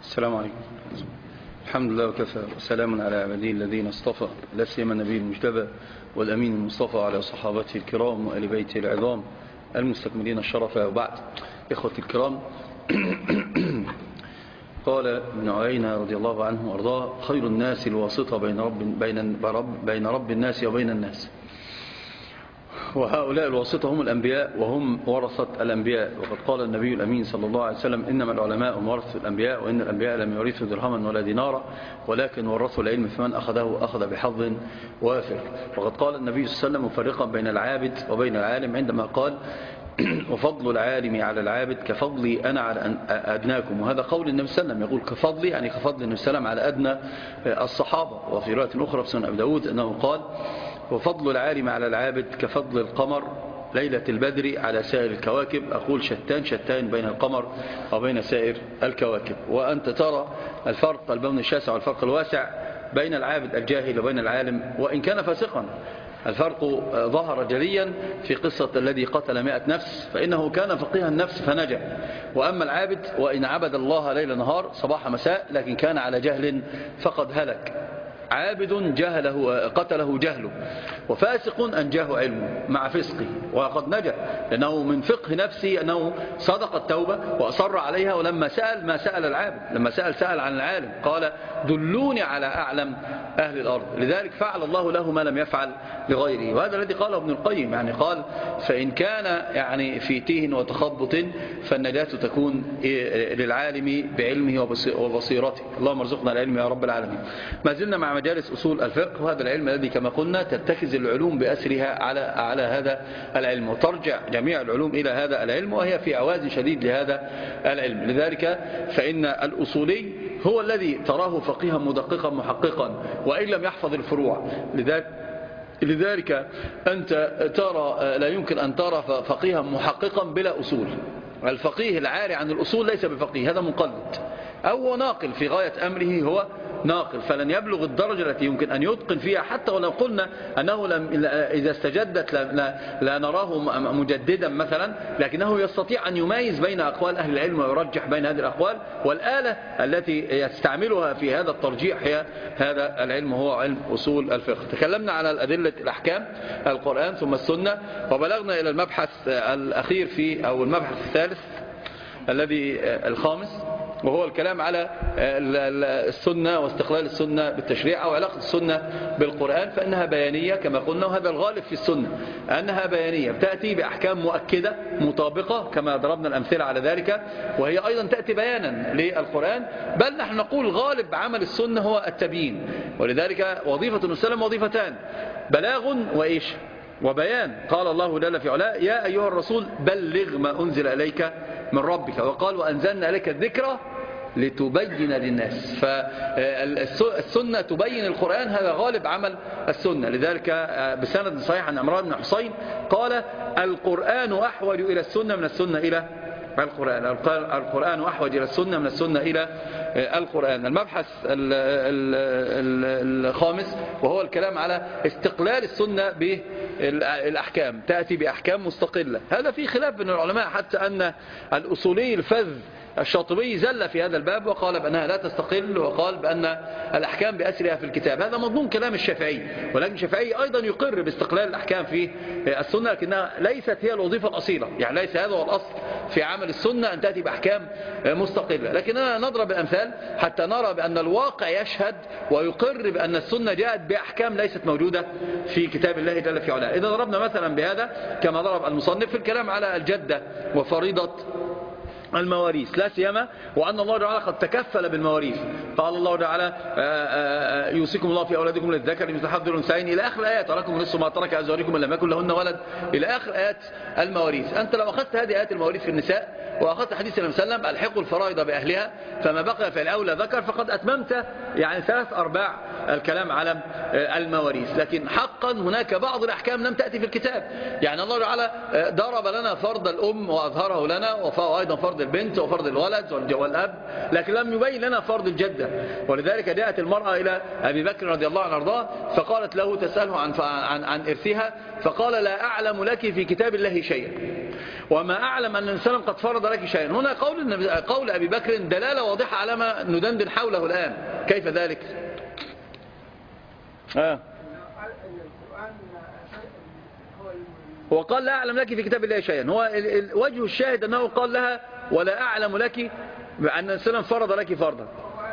السلام عليكم. الحمد لله وكفى وسلام على عباده الذين اصطفى، لا سيما النبي المجتبى والأمين المصطفى على صحابته الكرام وآل بيته العظام المستكملين الشرف. وبعد، إخوتي الكرام، قال ابن عيينة رضي الله عنه وارضاه: خير الناس الواسطة بين رب الناس وبين الناس. وهؤلاء الواسطة هم الأنبياء، وهم ورثة الأنبياء. وقد قال النبي الأمين صلى الله عليه وسلم: إنما العلماء هم ورثة الأنبياء، وإن الأنبياء لم يورثوا درهما ولا دينارا، ولكن ورثوا العلم، فمن أخذه أخذ بحظ وافر. وقد قال النبي صلى الله عليه وسلم مفرقا بين العابد وبين العالم عندما قال: وفضل العالم على العابد كفضلي أنا على أدناكم. وهذا قول النبي صلى الله عليه وسلم، يقول كفضلي، يعني كفضل النبي صلى الله عليه وسلم على أدنى الصحابة. وفي رواية أخرى في سنن أبي داود أنه قال: وفضل العالم على العابد كفضل القمر ليلة البدر على سائر الكواكب. أقول شتان شتان بين القمر وبين سائر الكواكب. وأنت ترى الفرق البون الشاسع والفرق الواسع بين العابد الجاهل وبين العالم وإن كان فاسقا. الفرق ظهر جليا في قصة الذي قتل 100 نفس، فإنه كان فقيها النفس فنجا. وأما العابد وإن عبد الله ليل نهار صباح مساء لكن كان على جهل فقد هلك. عابد جهله قتله جهله، وفاسق أنجاه علمه مع فسقه وقد نجا، لأنه من فقه نفسه أنه صدق التوبة وأصر عليها. ولما سأل ما سأل العابد، لما سأل عن العالم قال: دلوني على أعلم أهل الأرض. لذلك فعل الله له ما لم يفعل لغيره. وهذا الذي قاله ابن القيم، يعني قال: فإن كان يعني في تيه وتخبط فالنجاة تكون للعالم بعلمه وبصيرته. اللهم ارزقنا العلم يا رب العالمين. ما زلنا مع مجالس أصول الفقه، وهذا العلم الذي كما قلنا تتخذ العلوم بأسرها على هذا العلم، وترجع جميع العلوم إلى هذا العلم، وهي في عواز شديد لهذا العلم. لذلك فإن الأصولي هو الذي تراه فقيها مدققا محققا وإن لم يحفظ الفروع. لذلك أنت ترى لا يمكن أن ترى فقيها محققا بلا أصول. الفقيه العاري عن الأصول ليس بفقيه، هذا مقلد أو ناقل في غاية أمره، هو ناقل، فلن يبلغ الدرجة التي يمكن أن يتقن فيها. حتى ولو قلنا أنه إذا استجدت لا نراه مجددا مثلا، لكنه يستطيع أن يميز بين أقوال أهل العلم ويرجح بين هذه الأقوال. والآلة التي يستعملها في هذا الترجيح هي هذا العلم، هو علم أصول الفقه. تكلمنا على الأدلة الأحكام، القرآن ثم السنة، وبلغنا إلى المبحث الأخير أو المبحث الثالث الذي الخامس، وهو الكلام على السنة واستقلال السنة بالتشريع أو علاقة السنة بالقرآن. فإنها بيانية كما قلنا، وهذا الغالب في السنة أنها بيانية، تأتي بأحكام مؤكدة مطابقة كما ضربنا الأمثلة على ذلك، وهي أيضا تأتي بيانا للقرآن. بل نحن نقول غالب عمل السنة هو التبيين. ولذلك وظيفة السلام وظيفتان: بلاغ وإيش وبيان. قال الله جل في علاه: يا أيها الرسول بلغ ما أنزل إليك من ربك. وقال: وأنزلنا إليك الذكر لتبين للناس. فالسنة تبين القرآن، هذا غالب عمل السنة. لذلك بسند صحيح عن عمران بن حسين قال: القرآن أحوج إلى السنة من السنة إلى القرآن. القرآن أحوج إلى السنة من السنة إلى القرآن. المبحث الخامس وهو الكلام على استقلال السنة بالأحكام، تأتي بأحكام مستقلة. هذا في خلاف بين العلماء، حتى أن الأصولي الفذ الشاطبي زل في هذا الباب وقال بأنها لا تستقل، وقال بأن الأحكام بأسرها في الكتاب. هذا مضمون كلام الشافعي، ولكن الشافعي أيضا يقر باستقلال الأحكام في السنة، لكنها ليست هي الوظيفة الأصيلة. يعني ليس هذا هو الأصل في عمل السنة أن تأتي بأحكام مستقلة. لكننا نضرب الأمثال حتى نرى بأن الواقع يشهد ويقر بأن السنة جاءت بأحكام ليست موجودة في كتاب الله جل في علاه. إذا ضربنا مثلا بهذا كما ضرب المصنف في الكلام على الجدة وفريضة المواريث، لا سيما وأن الله تعالى قد تكفل بالمواريث. قال الله تعالى: يوصيكم الله في أولادكم للذكر مثل حظ الأنثيين، إلى آخر الآيات. ولكم نصف ما ترك أزواجكم إن لم يكن لهن ولد، إلى آخر آيات المواريث. أنت لو أخذت هذه آيات المواريث في النساء وأخذت حديث النبي صلى الله عليه وسلم: الحقوا الفرائض بأهلها فما بقي فالأولى ذكر، فقد أتممت يعني 3/4 الكلام على المواريث. لكن حقا هناك بعض الأحكام لم تأتي في الكتاب. يعني الله تعالى ضرب لنا فرض الأم وأظهره لنا، وأيضا فرض البنت وفرض الولد والأب، لكن لم يبين لنا فرض الجدة. ولذلك جاءت المرأة إلى أبي بكر رضي الله عنه وارضاه فقالت له تسأله عن إرثها، فقال: لا أعلم لك في كتاب الله شيئا. وما أعلم أن النبي صلى الله عليه وسلم قد فرض لك شيئا. هنا قول أبي بكر دلالة واضحة على ما ندندن حوله الآن. كيف ذلك؟ هو قال لا أعلم لك في كتاب الله شيئا. هو وجه الشاهد أنه قال لها ولا أعلم لك بأن النبي صلى الله عليه وسلم فرض لك فرضا.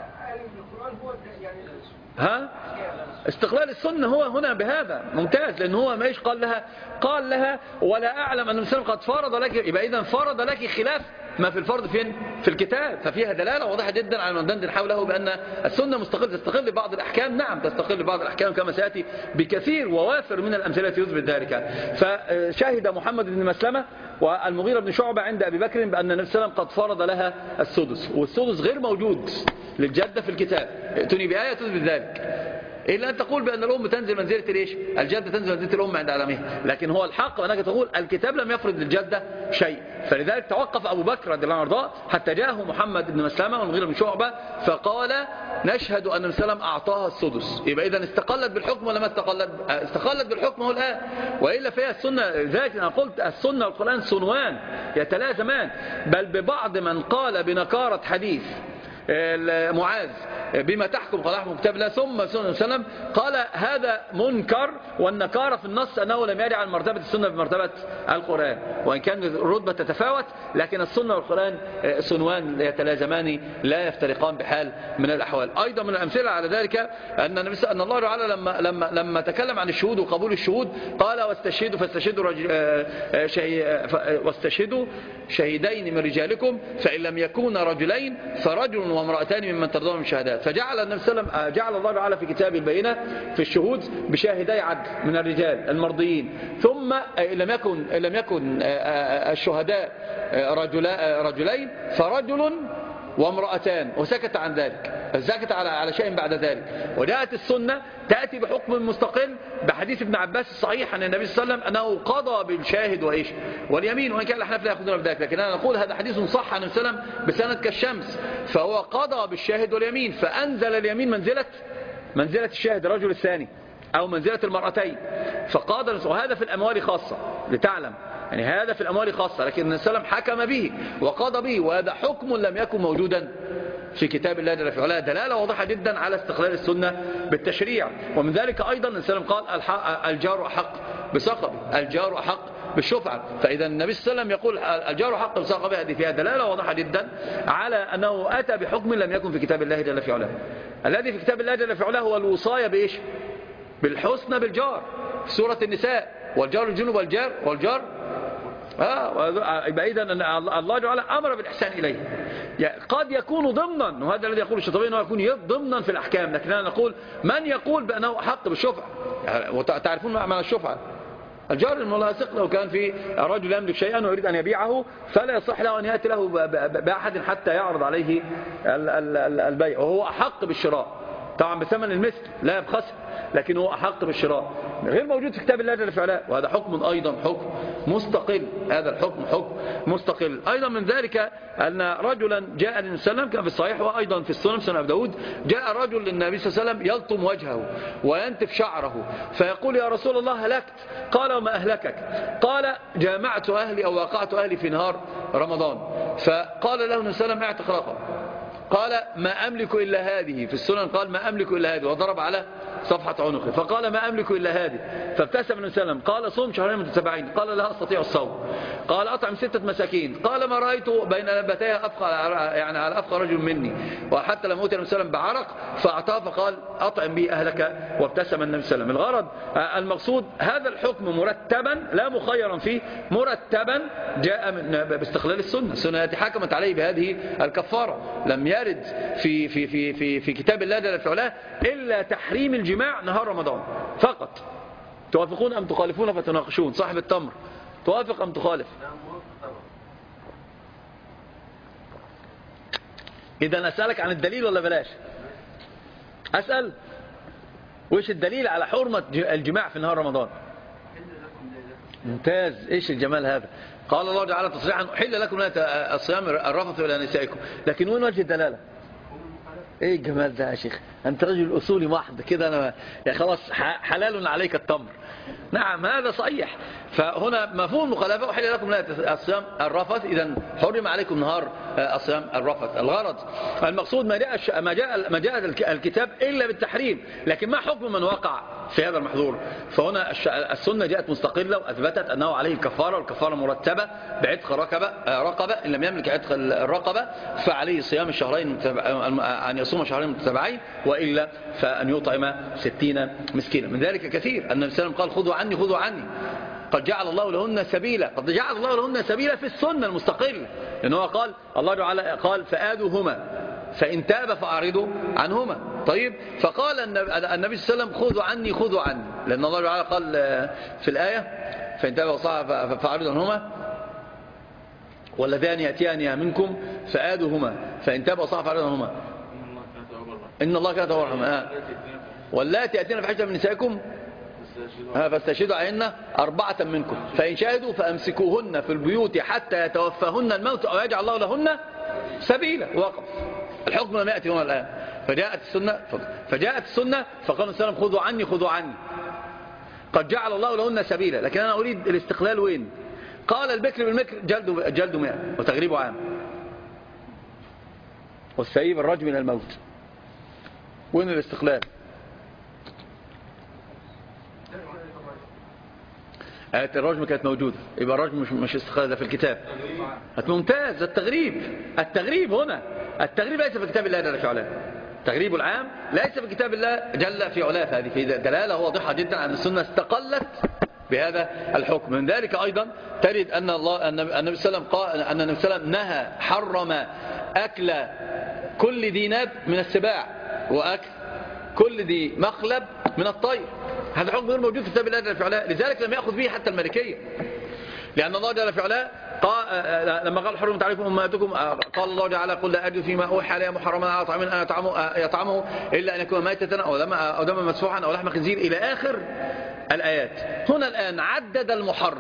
استقلال السنة هو هنا بهذا ممتاز، لأن هو مايش قال لها ولا أعلم أن الإنسان قد فرض لك، يبقى إذن فرض لك خلاف ما في الفرض فين؟ في الكتاب. ففيها دلالة واضحة جدا على ما ندندن حوله بأن السنة تستقل ببعض الأحكام. نعم تستقل ببعض الأحكام كما سيأتي بكثير ووافر من الأمثلة يثبت ذلك. فشهد محمد بن مسلمة والمغيرة بن شعبة عند أبي بكر بأن النبي صلى الله عليه وسلم قد فرض لها السدس، والسدس غير موجود للجدة في الكتاب. ائتوني بآية تثبت ذلك، إلا أن تقول بأن الأم تنزل منزلة ليش؟ الجدة تنزل منزلة الأم عند عدمها. لكن هو الحق أنك تقول الكتاب لم يفرض للجدة شيء. فلذلك توقف أبو بكر رضي الله عنه وارضاه حتى جاءه محمد بن مسلمة والمغيرة بن شعبة فقال نشهد أن النبي صلى الله عليه وسلم أعطاها السدس. يبقى إذن استقلت بالحكم ولا ما استقلت؟ استقلت بالحكم هو الآن، وإلا فيها السنة. ذلك أنا قلت السنة والقرآن صنوان يتلازمان، بل ببعض من قال بنكارة حديث معاذ بما تحكم قال احكم كتاب الله ثم صلى الله عليه وسلم قال هذا منكر، والنكارة في النص أنه لم يجعل مرتبة السنة بمرتبة القرآن، وإن كان الرتبة تتفاوت لكن السنة والقرآن صنوان يتلازمان لا يفترقان بحال من الأحوال. أيضا من الأمثلة على ذلك أن الله تعالى لما تكلم عن الشهود وقبول الشهود قال واستشهدوا شهيدين من رجالكم فإن لم يكونا رجلين فرجل وامرأتان ممن ترضون من الشهداء. فجعل النبي صلى الله عليه وسلم جعل الله تعالى في كتابه البينة في الشهود بشاهدي عدل من الرجال المرضيين، ثم لم يكن الشهداء رجلين فرجل وامرأتان، وسكت عن ذلك، سكت على شيء بعد ذلك. وجاءت السنة تأتي بحكم مستقل بحديث ابن عباس الصحيح عن النبي صلى الله عليه وسلم أنه قضى بالشاهد وإيش واليمين، وإن كان الأحناف لا يأخذون بذلك، لكن أنا نقول هذا حديث صح عن النبي صلى الله عليه وسلم بسند كالشمس. فهو قضى بالشاهد واليمين، فأنزل اليمين منزلة الشاهد الرجل الثاني أو منزلة المرأتين، فقاضى. وهذا في الأموال خاصة لتعلم، يعني هذا في الأموال خاصة، لكن النبي صلى الله عليه وسلم حكم به وقضى به، وهذا حكم لم يكن موجودا في كتاب الله جل في علاه. دلالة واضحة جدا على استقلال السنة بالتشريع. ومن ذلك أيضا النبي صلى الله عليه وسلم قال الجار أحق بصقبه، الجار أحق بالشفعة. فإذا النبي صلى الله عليه وسلم يقول الجار حق بصقبه، هذه فيها دلالة واضحة جدا على أنه أتى بحكم لم يكن في كتاب الله جل في علاه. الذي في كتاب الله جل في علاه هو الوصاية بإيش؟ بالحسنى بالجار في سورة النساء، والجار الجنوب والجار يبقى إذن الله تعالى أمر بالإحسان إليه. يعني قد يكون ضمنا، وهذا الذي يقول الشاطبي أنه يكون ضمنا في الأحكام، لكننا نقول من يقول بأنه حق بالشفعة؟ يعني وتعرفون معنى الشفعة، الجار الملاصق لو كان في رجل يملك شيئا ويريد أن يبيعه فلا يصح له أن يأتي له بأحد حتى يعرض عليه البيع، وهو أحق بالشراء طبعا بثمن المثل لا يبخسه، لكن هو أحق بالشراء، غير موجود في كتاب الله جل في علاه. وهذا حكم أيضا حكم مستقل، هذا الحكم حكم مستقل. أيضا من ذلك أن رجلا جاء للنبي صلى الله عليه وسلم كان في الصحيح وأيضا في السنن سنن أبي داود، جاء رجل للنبي صلى الله عليه وسلم يلطم وجهه وينتف شعره فيقول يا رسول الله هلكت. قال وما أهلكك؟ قال جامعت أهلي أو وقعت أهلي في نهار رمضان. فقال له النبي صلى الله عليه وسلم اعتق رقبة. قال ما أملك إلا هذه، في السنن قال ما أملك إلا هذه وضرب على صفحة عنقه، فقال ما أملك إلا هذه. فابتسم النبي صلى الله عليه وسلم قال صوم شهرين متتابعين. قال لا أستطيع الصوم. قال أطعم 6 مساكين. قال ما رأيت بين لبتيها على أفقى رجل مني، وحتى لم أوتي النبي صلى الله عليه وسلم بعرق فأعطاه فقال أطعم به أهلك، وابتسم النبي صلى الله عليه وسلم. الغرض المقصود هذا الحكم مرتبا لا مخيرا فيه، مرتبا جاء باستقلال السنة. السنة التي حكمت عليه بهذه الكفارة. لم يرد في كتاب الله جل في علاه إلا تحريم الجماع نهار رمضان فقط. توافقون أم تخالفون فتناقشون؟ صاحب التمر توافق أم تخالف؟ إذا أسألك عن الدليل ولا بلاش؟ أسأل وإيش الدليل على حرمة الجماع في نهار رمضان؟ ممتاز، إيش الجمال هذا؟ قال الله تعالى تصريحا أحل لكم الصيام الرفث إلى نسائكم، لكن وين وجه الدلالة؟ ايه الجمال ده يا شيخ، انت رجل اصولي محض كده، انا يا خلاص حلال عليك التمر. نعم هذا صحيح. فهنا مفهوم المخالفه، احل لكم الصيام الرفث، اذا حرم عليكم نهار الصيام الرفث. الغرض المقصود ما جاء الكتاب الا بالتحريم، لكن ما حكم من وقع في هذا المحظور؟ فهنا السنه جاءت مستقله واثبتت انه عليه الكفاره، والكفاره مرتبه بعتق رقبه، ان لم يملك عتق الرقبه فعليه صيام الشهرين ان يصوم شهرين متتابعين، والا فان يطعم 60 مسكينا. من ذلك كثير ان النبي صلى الله عليه وسلم قال خذوا عني خذوا عني، قد جعل الله لهن سبيلا، قد جعل الله لهن سبيلا في السنة المستقلة، لأنه قال الله تعالى قال فآذوهما فإن تاب فأعرضوا عنهما. طيب، فقال النبي صلى الله عليه وسلم خذوا عني خذوا عني، لأن الله تعالى قال في الآية فإن تاب فأعرضوا عنهما واللذان يأتيانها منكم فآذوهما فإن تاب فأعرضوا عنهما إن الله كان توابا رحيما. واللاتي يأتين بفاحشة من نسائكم فاستشهدوا عليهن 4 منكم فإن شهدوا فأمسكوهن في البيوت حتى يتوفاهن الموت أو يجعل الله لهن سبيلا. وقف الحكم لم يأتي هنا الآن، فجاءت السنة فقال السلام خذوا عني خذوا عني، قد جعل الله لهن سبيلا. لكن أنا أريد الاستقلال وين؟ قال البكر بالمكر جلد 100 وتغريب عام، والسيب الرجم من الموت. وين الاستقلال؟ آية الرجم كانت موجودة، يبقى الرجم مش استقلال، ده في الكتاب. ممتاز. التغريب هنا، التغريب ليس في كتاب الله جل في علاه، التغريب العام ليس في كتاب الله جل في علاه. هذه في دلالة واضحة جدا أن السنة استقلت بهذا الحكم. من ذلك أيضا ترد أن النبي صلى الله عليه وسلم قال أن النبي صلى الله عليه وسلم نهى حرم أكل كل ذي ناب من السباع وأكل كل ذي مخلب من الطير. هذا الحكم غير موجود في كتاب الله جل في علاه، لذلك لم يأخذ به حتى المالكية، لأن الله جل في علاه لما قال حرمت عليكم أمهاتكم قال الله تعالى قل لا أجد فيما أوحى إلي محرما على طعام أن يطعمه إلا أن يكون ميتة أو دما مسفوحا أو لحم خنزير إلى آخر الآيات. هنا الآن عدد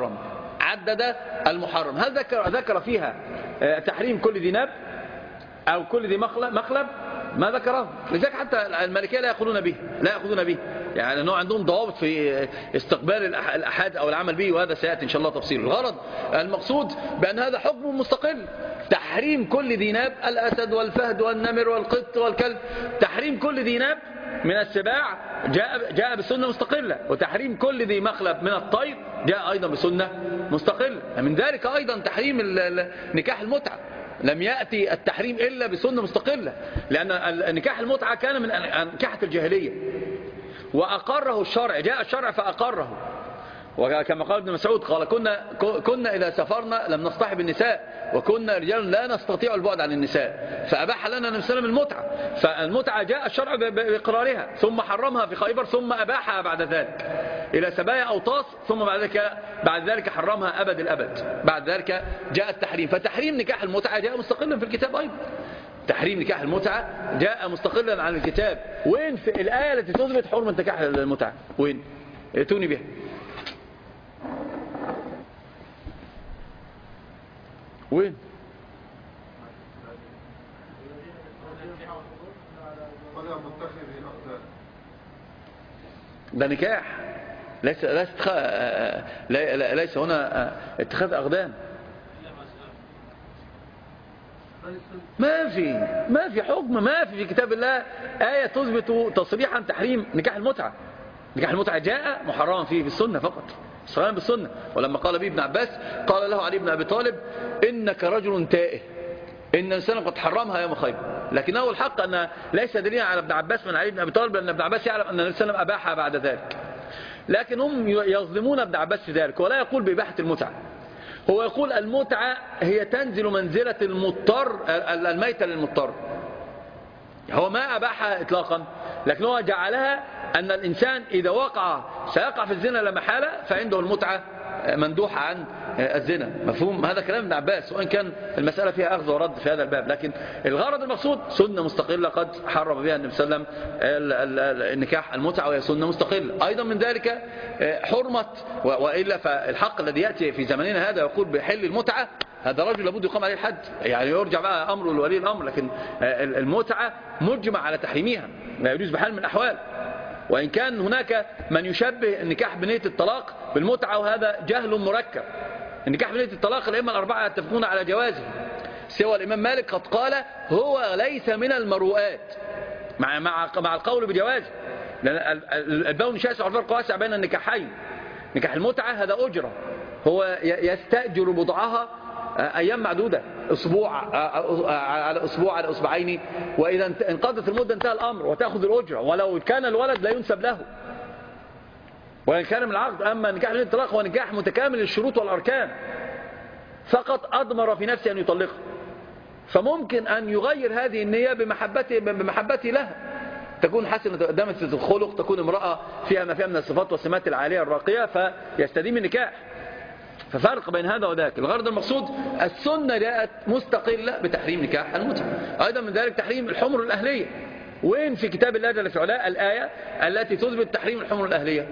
المحرم. هل ذكر فيها تحريم كل ذي ناب أو كل ذي مخلب؟ ما ذكره. لذلك حتى المالكية لا يأخذون به، يعني أنه عندهم ضوابط في استقبال الأحاد أو العمل به، وهذا سيأتي إن شاء الله تفصيل. الغرض المقصود بأن هذا حكم مستقل، تحريم كل ذي ناب، الأسد والفهد والنمر والقط والكلب، تحريم كل ذي ناب من السباع جاء بسنة مستقلة، وتحريم كل ذي مخلب من الطير جاء أيضا بسنة مستقلة. من ذلك أيضا تحريم نكاح المتعة، لم يأتي التحريم إلا بسنة مستقلة، لأن نكاح المتعة كان من نكاحة الجاهلية وأقره الشرع، جاء الشرع فأقره. وكما قال ابن مسعود قال كنا إذا سافرنا لم نصطحب النساء وكنا رجال لا نستطيع البعد عن النساء، فأباح لنا النبي صلى الله عليه وسلم المتعة. فالمتعة جاء الشرع بإقرارها ثم حرمها في خيبر ثم أباحها بعد ذلك إلى سبايا أوطاس، ثم بعد ذلك حرمها أبد الأبد. بعد ذلك جاء التحريم. فتحريم نكاح المتعة جاء مستقلا في الكتاب أيضا، تحريم نكاح المتعة جاء مستقلا عن الكتاب. وين في الآية التي تثبت حرمة نكاح المتعة؟ وين؟ ائتوني بها. وين؟ ده نكاح، ليس هنا اتخاذ أقدام. ما في حكم، ما في كتاب الله آية تثبت تصريحا تحريم نكاح المتعة. نكاح المتعة جاء محرما فيه بالسنة فقط، صراحة بالسنة. ولما قال به ابن عباس قال له علي بن أبي طالب إنك رجل تائه، إن الإنسان قد حرمها يوم خيبر. لكنه الحق أن ليس دليلا على ابن عباس من علي بن أبي طالب، لأن ابن عباس يعلم أن الإنسان أباحها بعد ذلك، لكن هم يظلمون ابن عباس في ذلك، ولا يقول بإباحة المتعة. هو يقول المتعة هي تنزل منزلة المضطر، الميتة للمضطر. هو ما أباحها إطلاقا، لكن هو جعلها أن الإنسان إذا سيقع في الزنا لا محالة، فعنده المتعة مندوحة عن الزنا. مفهوم؟ هذا كلام ابن عباس، وإن كان المسألة فيها أخذ ورد في هذا الباب، لكن الغرض المقصود سنة مستقلة قد حرم بها النبي صلى الله عليه وسلم النكاح المتعة، وهي سنة مستقلة. أيضا من ذلك حرمة، وإلا فالحق الذي يأتي في زمننا هذا يقول بحل المتعة هذا رجل لابد يقام عليه الحد، يعني يرجع بقى أمره لولي الأمر. لكن المتعة مجمع على تحريمها، لا يجوز بحال من الأحوال. وإن كان هناك من يشبه النكاح بنية الطلاق بالمتعة، وهذا جهل مركب. النكاح بنية الطلاق الأئمة الأربعة يتفقون على جوازه، سوى الإمام مالك قد قال هو ليس من المروءات مع القول بجوازه، لأن البون شاسع والفرق واسع بين النكاحين. نكاح المتعة هذا أجرة، هو يستأجر بضعها أيام معدودة، أسبوع على أسبوع على أسبوعين، وإذا انقضت المدة انتهى الأمر وتأخذ الأجرة، ولو كان الولد لا ينسب له وإن كان من العقد. أما نكاح الطلاق هو نكاح متكامل الشروط والأركان، فقط أضمر في نفسه أن يطلقها، فممكن أن يغير هذه النية بمحبته لها، تكون حسنة دامة الخلق، تكون امرأة فيها ما فيها من الصفات والسمات العالية الراقية، فيستديم النكاح. ففرق بين هذا وذاك. الغرض المقصود السنة جاءت مستقلة بتحريم نكاح المتعة. أيضا من ذلك تحريم الحمر الأهلية. وين في كتاب الله جل في علاه الآية التي تثبت تحريم الحمر الأهلية؟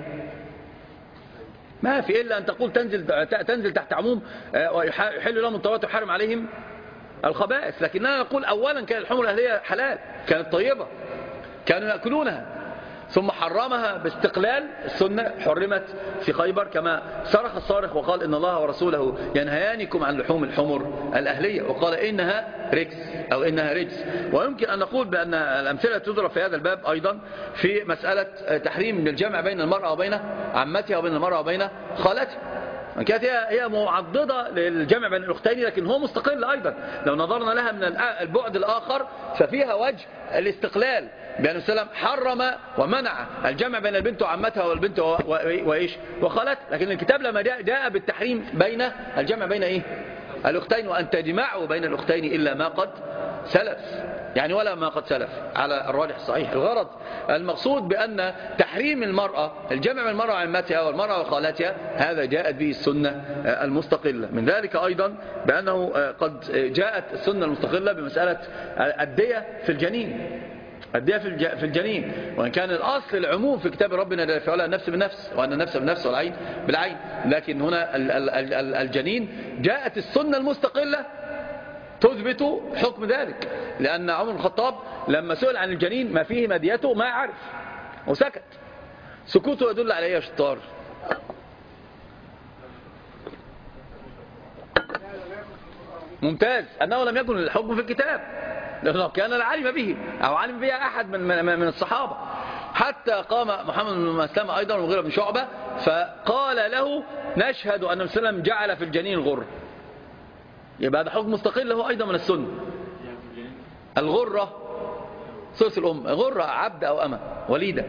ما في إلا أن تقول تنزل تحت عموم ويحل لهم الطيبات ويحرم عليهم الخبائث. لكننا نقول أولا كان الحمر الأهلية حلال، كانت طيبة، كانوا يأكلونها، ثم حرمها باستقلال السنة، حرمت في خيبر كما صرخ الصارخ وقال إن الله ورسوله ينهيانكم عن لحوم الحمر الأهلية، وقال إنها رجس أو إنها رجس. ويمكن أن نقول بأن الأمثلة تضرب في هذا الباب أيضا في مسألة تحريم الجمع بين المرأة وبين عمتها وبين المرأة وبين خالتها. كانت هي معضدة للجمع بين الأختين، لكن هو مستقل أيضا. لو نظرنا لها من البعد الآخر ففيها وجه الاستقلال، بأن السلام حرم ومنع الجمع بين البنت وعمتها والبنت وإيش وخالتها. لكن الكتاب لما جاء بالتحريم بين الجمع بين إيه الأختين، وأن تجمعوا بين الأختين إلا ما قد سلف، يعني ولا ما قد سلف على الراجح الصحيح. الغرض المقصود بأن تحريم المرأة الجمع بين المرأة وعمتها والمرأة وخالتها هذا جاءت به السنة المستقلة. من ذلك أيضا بأنه قد جاءت السنة المستقلة بمسألة الدية في الجنين، الدية في الجنين، وإن كان الأصل العموم في كتاب ربنا جل في علاه النفس بالنفس، وأن النفس بالنفس والعين بالعين، لكن هنا الجنين جاءت السنة المستقلة تثبت حكم ذلك، لأن عمر بن الخطاب لما سئل عن الجنين ما فيه مديته ما عرف وسكت، سكوته يدل على ايه يا شطار؟ ممتاز، أنه لم يكن الحكم في الكتاب، لأنه كان العالم به أو علم به أحد من الصحابة. حتى قام محمد بن مسلم أيضا ومغيرة بن شعبة فقال له نشهد أن السلام جعل في الجنين الغر، يبقى هذا حكم مستقل له أيضا من السنة. الغرة ثلث الأم، غرة عبد أو أمة وليدة،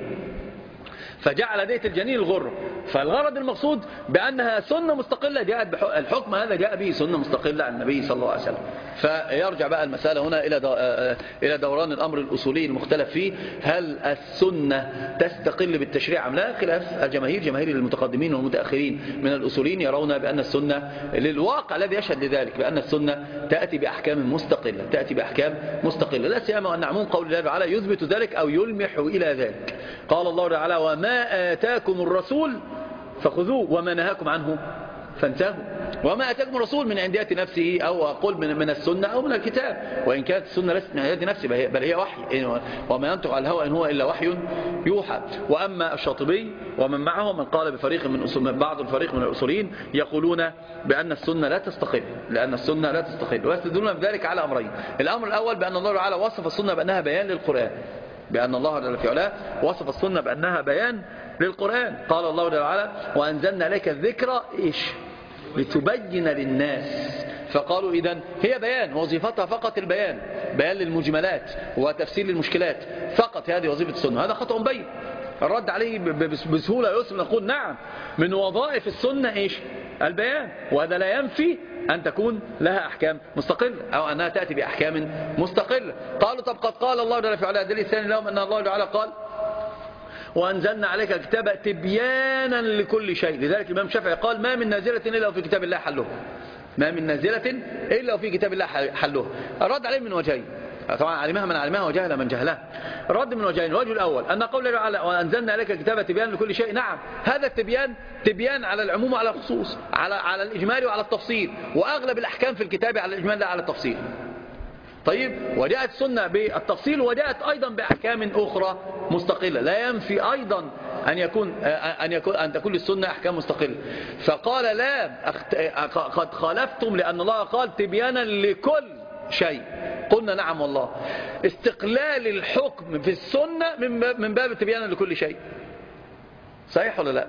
فجعل دية الجنين الغرة. فالغرض المقصود بأنها سنة مستقلة جاءت الحكم هذا جاء به سنة مستقلة عن النبي صلى الله عليه وسلم. فيرجع بقى المسألة هنا إلى دوران الأمر الأصولي المختلف فيه، هل السنة تستقل بالتشريع أم لا؟ خلاف الجماهير، جماهير المتقدمين والمتأخرين من الأصوليين يرون بأن السنة للواقع الذي يشهد لذلك بأن السنة تأتي بأحكام مستقلة، تأتي بأحكام مستقلة، لا سيما أن عموم قول الله تعالى يثبت ذلك أو يلمح إلى ذلك. قال الله تعالى وما آتاكم الرسول فخذوه وما نهاكم عنه فانتهوا. وما أتاكم الرسول من عند ذات نفسه أو أقول من السنة أو من الكتاب، وإن كانت السنة ليست من عند نفسه بل هي وحي، وما ينطق على الهوى إن هو إلا وحي يوحى. وأما الشاطبي ومن معه من قال بفريق من بعض الفريق من الأصوليين يقولون بأن السنة لا تستقل، لأن السنة لا تستقل، ويستدلون بذلك على أمرين. الأمر الأول بأن الله تعالى وصف السنة بأنها بيان للقرآن، بأن الله جل في علاه وصف السنة بأنها بيان للقرآن. قال الله تعالى وأنزلنا عليك الذكر إيش لتبين للناس، فقالوا إذن هي بيان، وظيفتها فقط البيان، بيان للمجملات وتفسير للمشكلات فقط، هذه وظيفة السنة. هذا خطأ بين، الرد عليه بسهولة يسر، نقول نعم من وظائف السنة إيش البيان، وهذا لا ينفي أن تكون لها أحكام مستقلة أو أنها تأتي بأحكام مستقلة. قالوا طب قد قال الله جل في علاه، الدليل الثاني لهم أن الله تعالى قال وأنزلنا عليك الكتاب تبيانا لكل شيء. لذلك الإمام الشافعي قال ما من نازلة إلا وفي كتاب الله حلها، ما من نازلة إلا وفي كتاب الله حلها. الرد عليه من وجهين، طبعا علمها من علمها وجهل من جهلها. رد من وجهين: الوجه الأول أن قول تعالى وأنزلنا إليك الكتاب تبيان لكل شيء، نعم هذا التبيان تبيان على العموم وعلى الخصوص، على الإجمال وعلى التفصيل، وأغلب الأحكام في الكتاب على الإجمال لا على التفصيل. طيب، وجاءت السنة بالتفصيل وجاءت أيضا بأحكام أخرى مستقلة، لا ينفي أيضا أن تكون للسنة أحكام مستقلة. فقال لا، قد خالفتم، لأن الله قال تبيانا لكل شيء. قلنا نعم والله، استقلال الحكم في السنة من باب تبيانا لكل شيء. صحيح ولا لا؟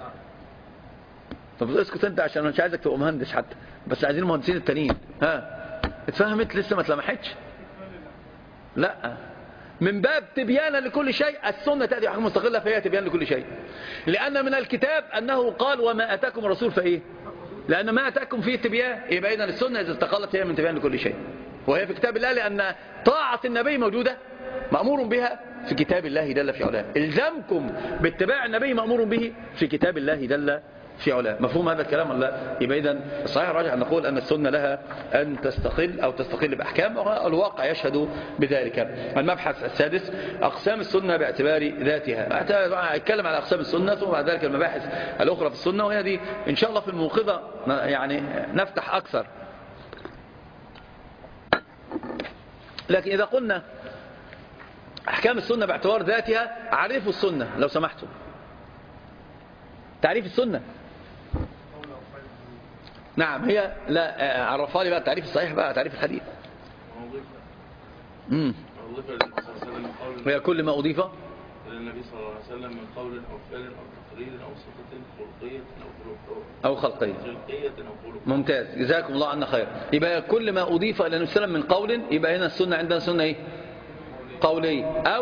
طب اسكت انت، عشان انا مش عايزك تبقى مهندس حتى، بس عايزين المهندسين التانيين. اتفهمت؟ لسه ما اتلمحتش؟ لا، من باب تبيانا لكل شيء. السنة تأتي بحكم مستقلة، فهي تبيان لكل شيء، لأن من الكتاب أنه قال وما أتاكم الرسول فإيه؟ لأن ما أتاكم فيه تبيان، يبقى إذن السنة إذا استقلت هي من تبيان لكل شيء، وهي في كتاب الله، لأن طاعة النبي موجودة مأمور بها في كتاب الله جل في علاه. إلزامكم باتباع النبي مأمور به في كتاب الله جل في علاه. مفهوم هذا الكلام ولا لا؟ يبقى إذن الصحيح الراجح أن نقول أن السنة لها أن تستقل أو تستقل بأحكام، والواقع يشهد بذلك. المبحث السادس: أقسام السنة باعتبار ذاتها. أتكلم على أقسام السنة ثم بعد ذلك المباحث الأخرى في السنة، وهي دي إن شاء الله في الموقظة يعني نفتح أكثر. لكن إذا قلنا أحكام السنة باعتبار ذاتها، عرفوا السنة لو سمحتم. تعريف السنة، نعم هي، لا عرفها لي بقى التعريف الصحيح بقى، تعريف الحديث. هي كل ما أضيف إلى النبي صلى الله عليه وسلم من قول أو فعل أو تقرير أو صفة خلقية أو خلقية. ممتاز، جزاكم الله عنا خير. يبقى كل ما أضيف إلى النبي صلى الله عليه وسلم من قول، يبقى هنا السنة عندنا سنة إيه؟ قولية أو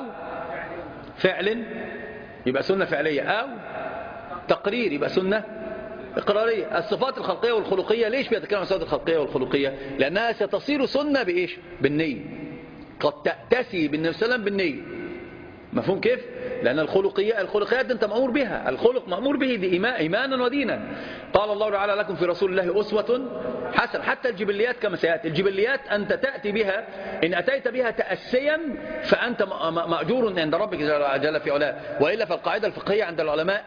فعل، يبقى سنة فعلية، أو تقرير، يبقى سنة إقرارية. الصفات الخلقية والخلقية، ليش بيتكلم عن الصفات الخلقية والخلقية؟ لأنها ستصير سنة بإيش؟ بالنية. قد تأتسي بالنبي صلى الله عليه وسلم بالنية. مفهوم كيف؟ لأن الخلقيات أنت مأمور بها، الخلق مأمور به، دي إيمانا ودينا. قال الله تعالى لكم في رسول الله أسوة حسنة. حتى الجبليات كما سيأتي، الجبليات أنت تأتي بها، إن أتيت بها تأسيا فأنت مأجور عند ربك جل في علاه. وإلا فالقاعدة الفقهية عند العلماء: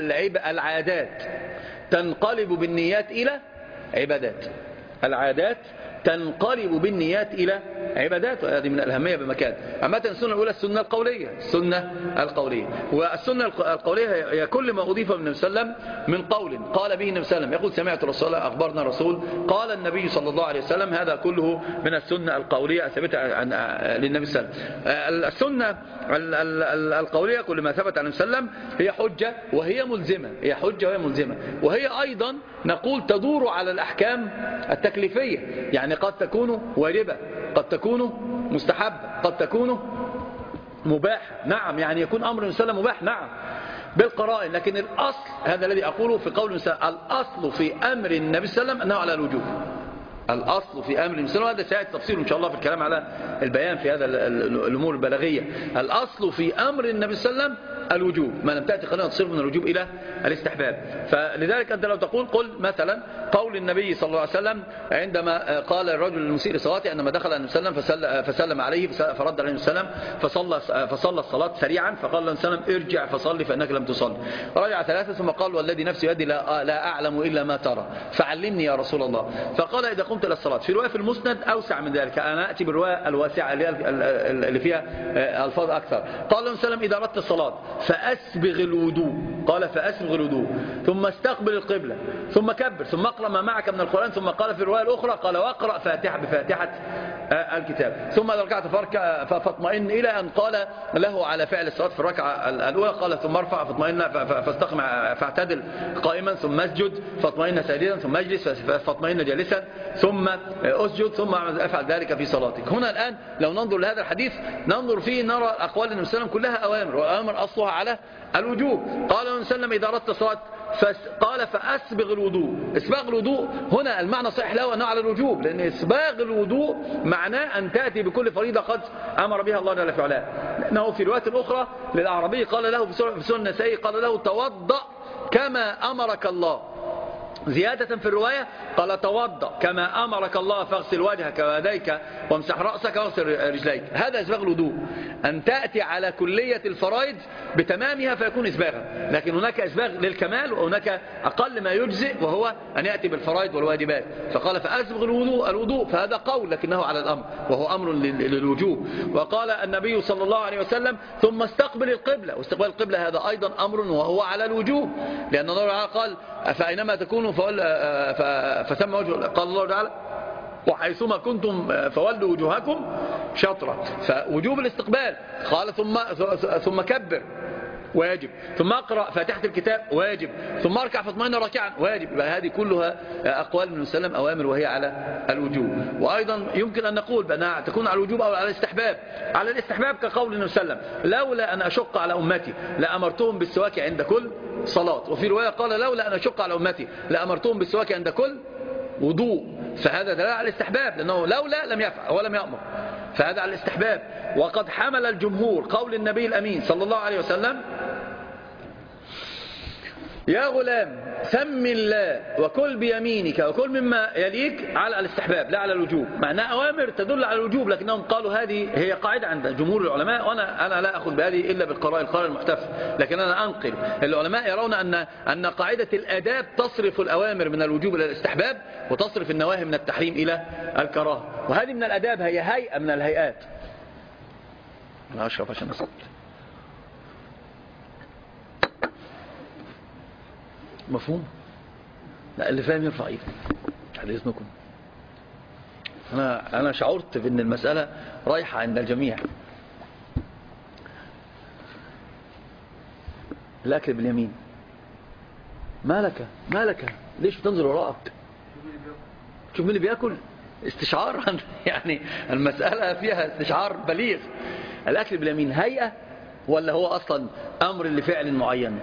العادات تنقلب بالنيات إلى عبادات. العادات تنقلب بالنيات إلى عبادات، وهذه من الأهمية بمكان. أما السنة الأولى السنة القولية، السنة القولية. والسنة القولية هي كل ما أضيف من النبي صلى الله عليه وسلم من قول قال به النبي صلى الله عليه وسلم، يقول سمعت رسول الله، أخبرنا رسول، قال النبي صلى الله عليه وسلم، هذا كله من السنة القولية الثابتة للنبي صلى الله عليه وسلم. السنة القولية كل ما ثبت عن النبي صلى الله عليه وسلم هي حجة وهي ملزمة، هي حجة وهي ملزمة، وهي أيضا نقول تدور على الأحكام التكليفية، يعني قد تكون واجبة، قد تكون مستحبة، قد تكون مباحة، نعم، يعني يكون أمر النبي صلى الله عليه وسلم مباح، نعم، بالقرائن. لكن الأصل، هذا الذي أقوله في قول الأصل في أمر النبي صلى الله عليه وسلم أنه على الوجوب. الأصل في أمر النبي صلى الله عليه وسلم، هذا سيأتي تفصيل إن شاء الله في الكلام على البيان في هذا الأمور البلاغية. الأصل في أمر النبي صلى الله عليه وسلم الوجوب، ما لم تأتي قرينة تصير من الوجوب إلى الاستحباب. فلذلك أنت لو تقول قل مثلا قول النبي صلى الله عليه وسلم عندما قال الرجل المسيء لصلاته عندما دخل النبي صلى الله عليه وسلم فسلم عليه فرد عليه السلام فصلى الصلاة سريعا، فقال له النبي صلى ارجع فصلي فإنك لم تصلي. رجع ثلاثة ثم قال والذي نفسي يدي لا أعلم إلا ما ترى فعلمني يا رسول الله. فقال إذا قمت إلى الصلاة، في رواية في المسند أوسع من ذلك، أنا أتي بالرواية الواسعة اللي فيها ألفاظ أكثر. قال له النبي إذا أردت الصلاة فأسبغ الوضوء، قال فأسبغ الوضوء، ثم استقبل القبلة، ثم كبر، ثم اقرأ ما معك من القرآن، ثم قال في الرواية الأخرى قال واقرأ فاتحة بفاتحة الكتاب، ثم إذا ركعت فاطمئن، إلى أن قال له على فعل الصلاة في الركعة الأولى قال ثم ارفع فاطمئن فاستقم فاعتدل قائما، ثم اسجد فاطمئن ساجدا، ثم اجلس فاطمئن جالسا، ثم اسجد، ثم افعل ذلك في صلاتك. هنا الآن لو ننظر لهذا الحديث ننظر فيه نرى أقوال النبي صلى الله عليه وسلم كلها أوامر، وأوامر أصلها على الوجوب. قال النبي صلى الله عليه وسلم إذا أردت الصلاة قال فأسبغ الوضوء. إسباغ الوضوء هنا المعنى صحيح له أنه على الوجوب، لأن إسباغ الوضوء معناه أن تأتي بكل فريضة قد أمر بها الله جل وعلا. لأنه في رواية أخرى للأعرابي قال له في سنن النسائي قال له توضأ كما أمرك الله. زيادة في الرواية قال توضأ كما أمرك الله فاغسل وجهك ويديك وامسح رأسك واغسل رجليك. هذا إسباغ الوضوء، أن تأتي على كلية الفرائض بتمامها فيكون إسباغا. لكن هناك إسباغ للكمال وهناك أقل ما يجزئ وهو أن يأتي بالفرائض والواجبات. فقال فأسبغ الوضوء، فهذا قول لكنه على الأمر وهو أمر للوجوب. وقال النبي صلى الله عليه وسلم ثم استقبل القبلة، واستقبال القبلة هذا أيضا أمر وهو على الوجوب، لأن الله تعالى قال فأينما تكونوا فثم وجه. قال الله تعالى وحيثما كنتم فولوا وجوهكم شطرة، فوجوب الاستقبال. قال ثم كبر واجب، ثم اقرأ فاتحة الكتاب واجب، ثم اركع فاطمئن راكعا واجب. يبقى هذه كلها أقوال من وسلم أوامر وهي على الوجوب. وأيضا يمكن أن نقول بأنها تكون على الوجوب أو على الاستحباب. على الاستحباب كقول النبي صلى الله عليه وسلم لولا أن أشق على أمتي لأمرتهم بالسواك عند كل صلاة. وفي رواية قال لولا أن أشق على أمتي لأمرتهم بالسواك عند كل وضوء. فهذا دلالة على الاستحباب، لأنه لولا لم يفعل ولم يأمر، فهذا على الاستحباب. وقد حمل الجمهور قول النبي الأمين صلى الله عليه وسلم يا غلام سم الله وكل بيمينك وكل مما يليك على الاستحباب لا على الوجوب. معناها أوامر تدل على الوجوب، لكنهم قالوا هذه هي قاعدة عند جمهور العلماء، وأنا لا أخذ بهذه إلا بالقراء المحتف، لكن أنا أنقل. العلماء يرون أن قاعدة الآداب تصرف الأوامر من الوجوب إلى الاستحباب وتصرف النواهي من التحريم إلى الكراهة. وهذه من الآداب هي هيئة من الهيئات. أنا أشرف عشان أسكت. مفهوم؟ لا اللي فاهم يرفع ايده على اذنكم. انا شعرت بان المسألة رايحة عند الجميع. الاكل باليمين مالك ليش بتنظر وراءك؟ شوف مين اللي بياكل. استشعار يعني المسألة فيها استشعار بليغ. الاكل باليمين هيئة ولا هو اصلا امر لفعل معين؟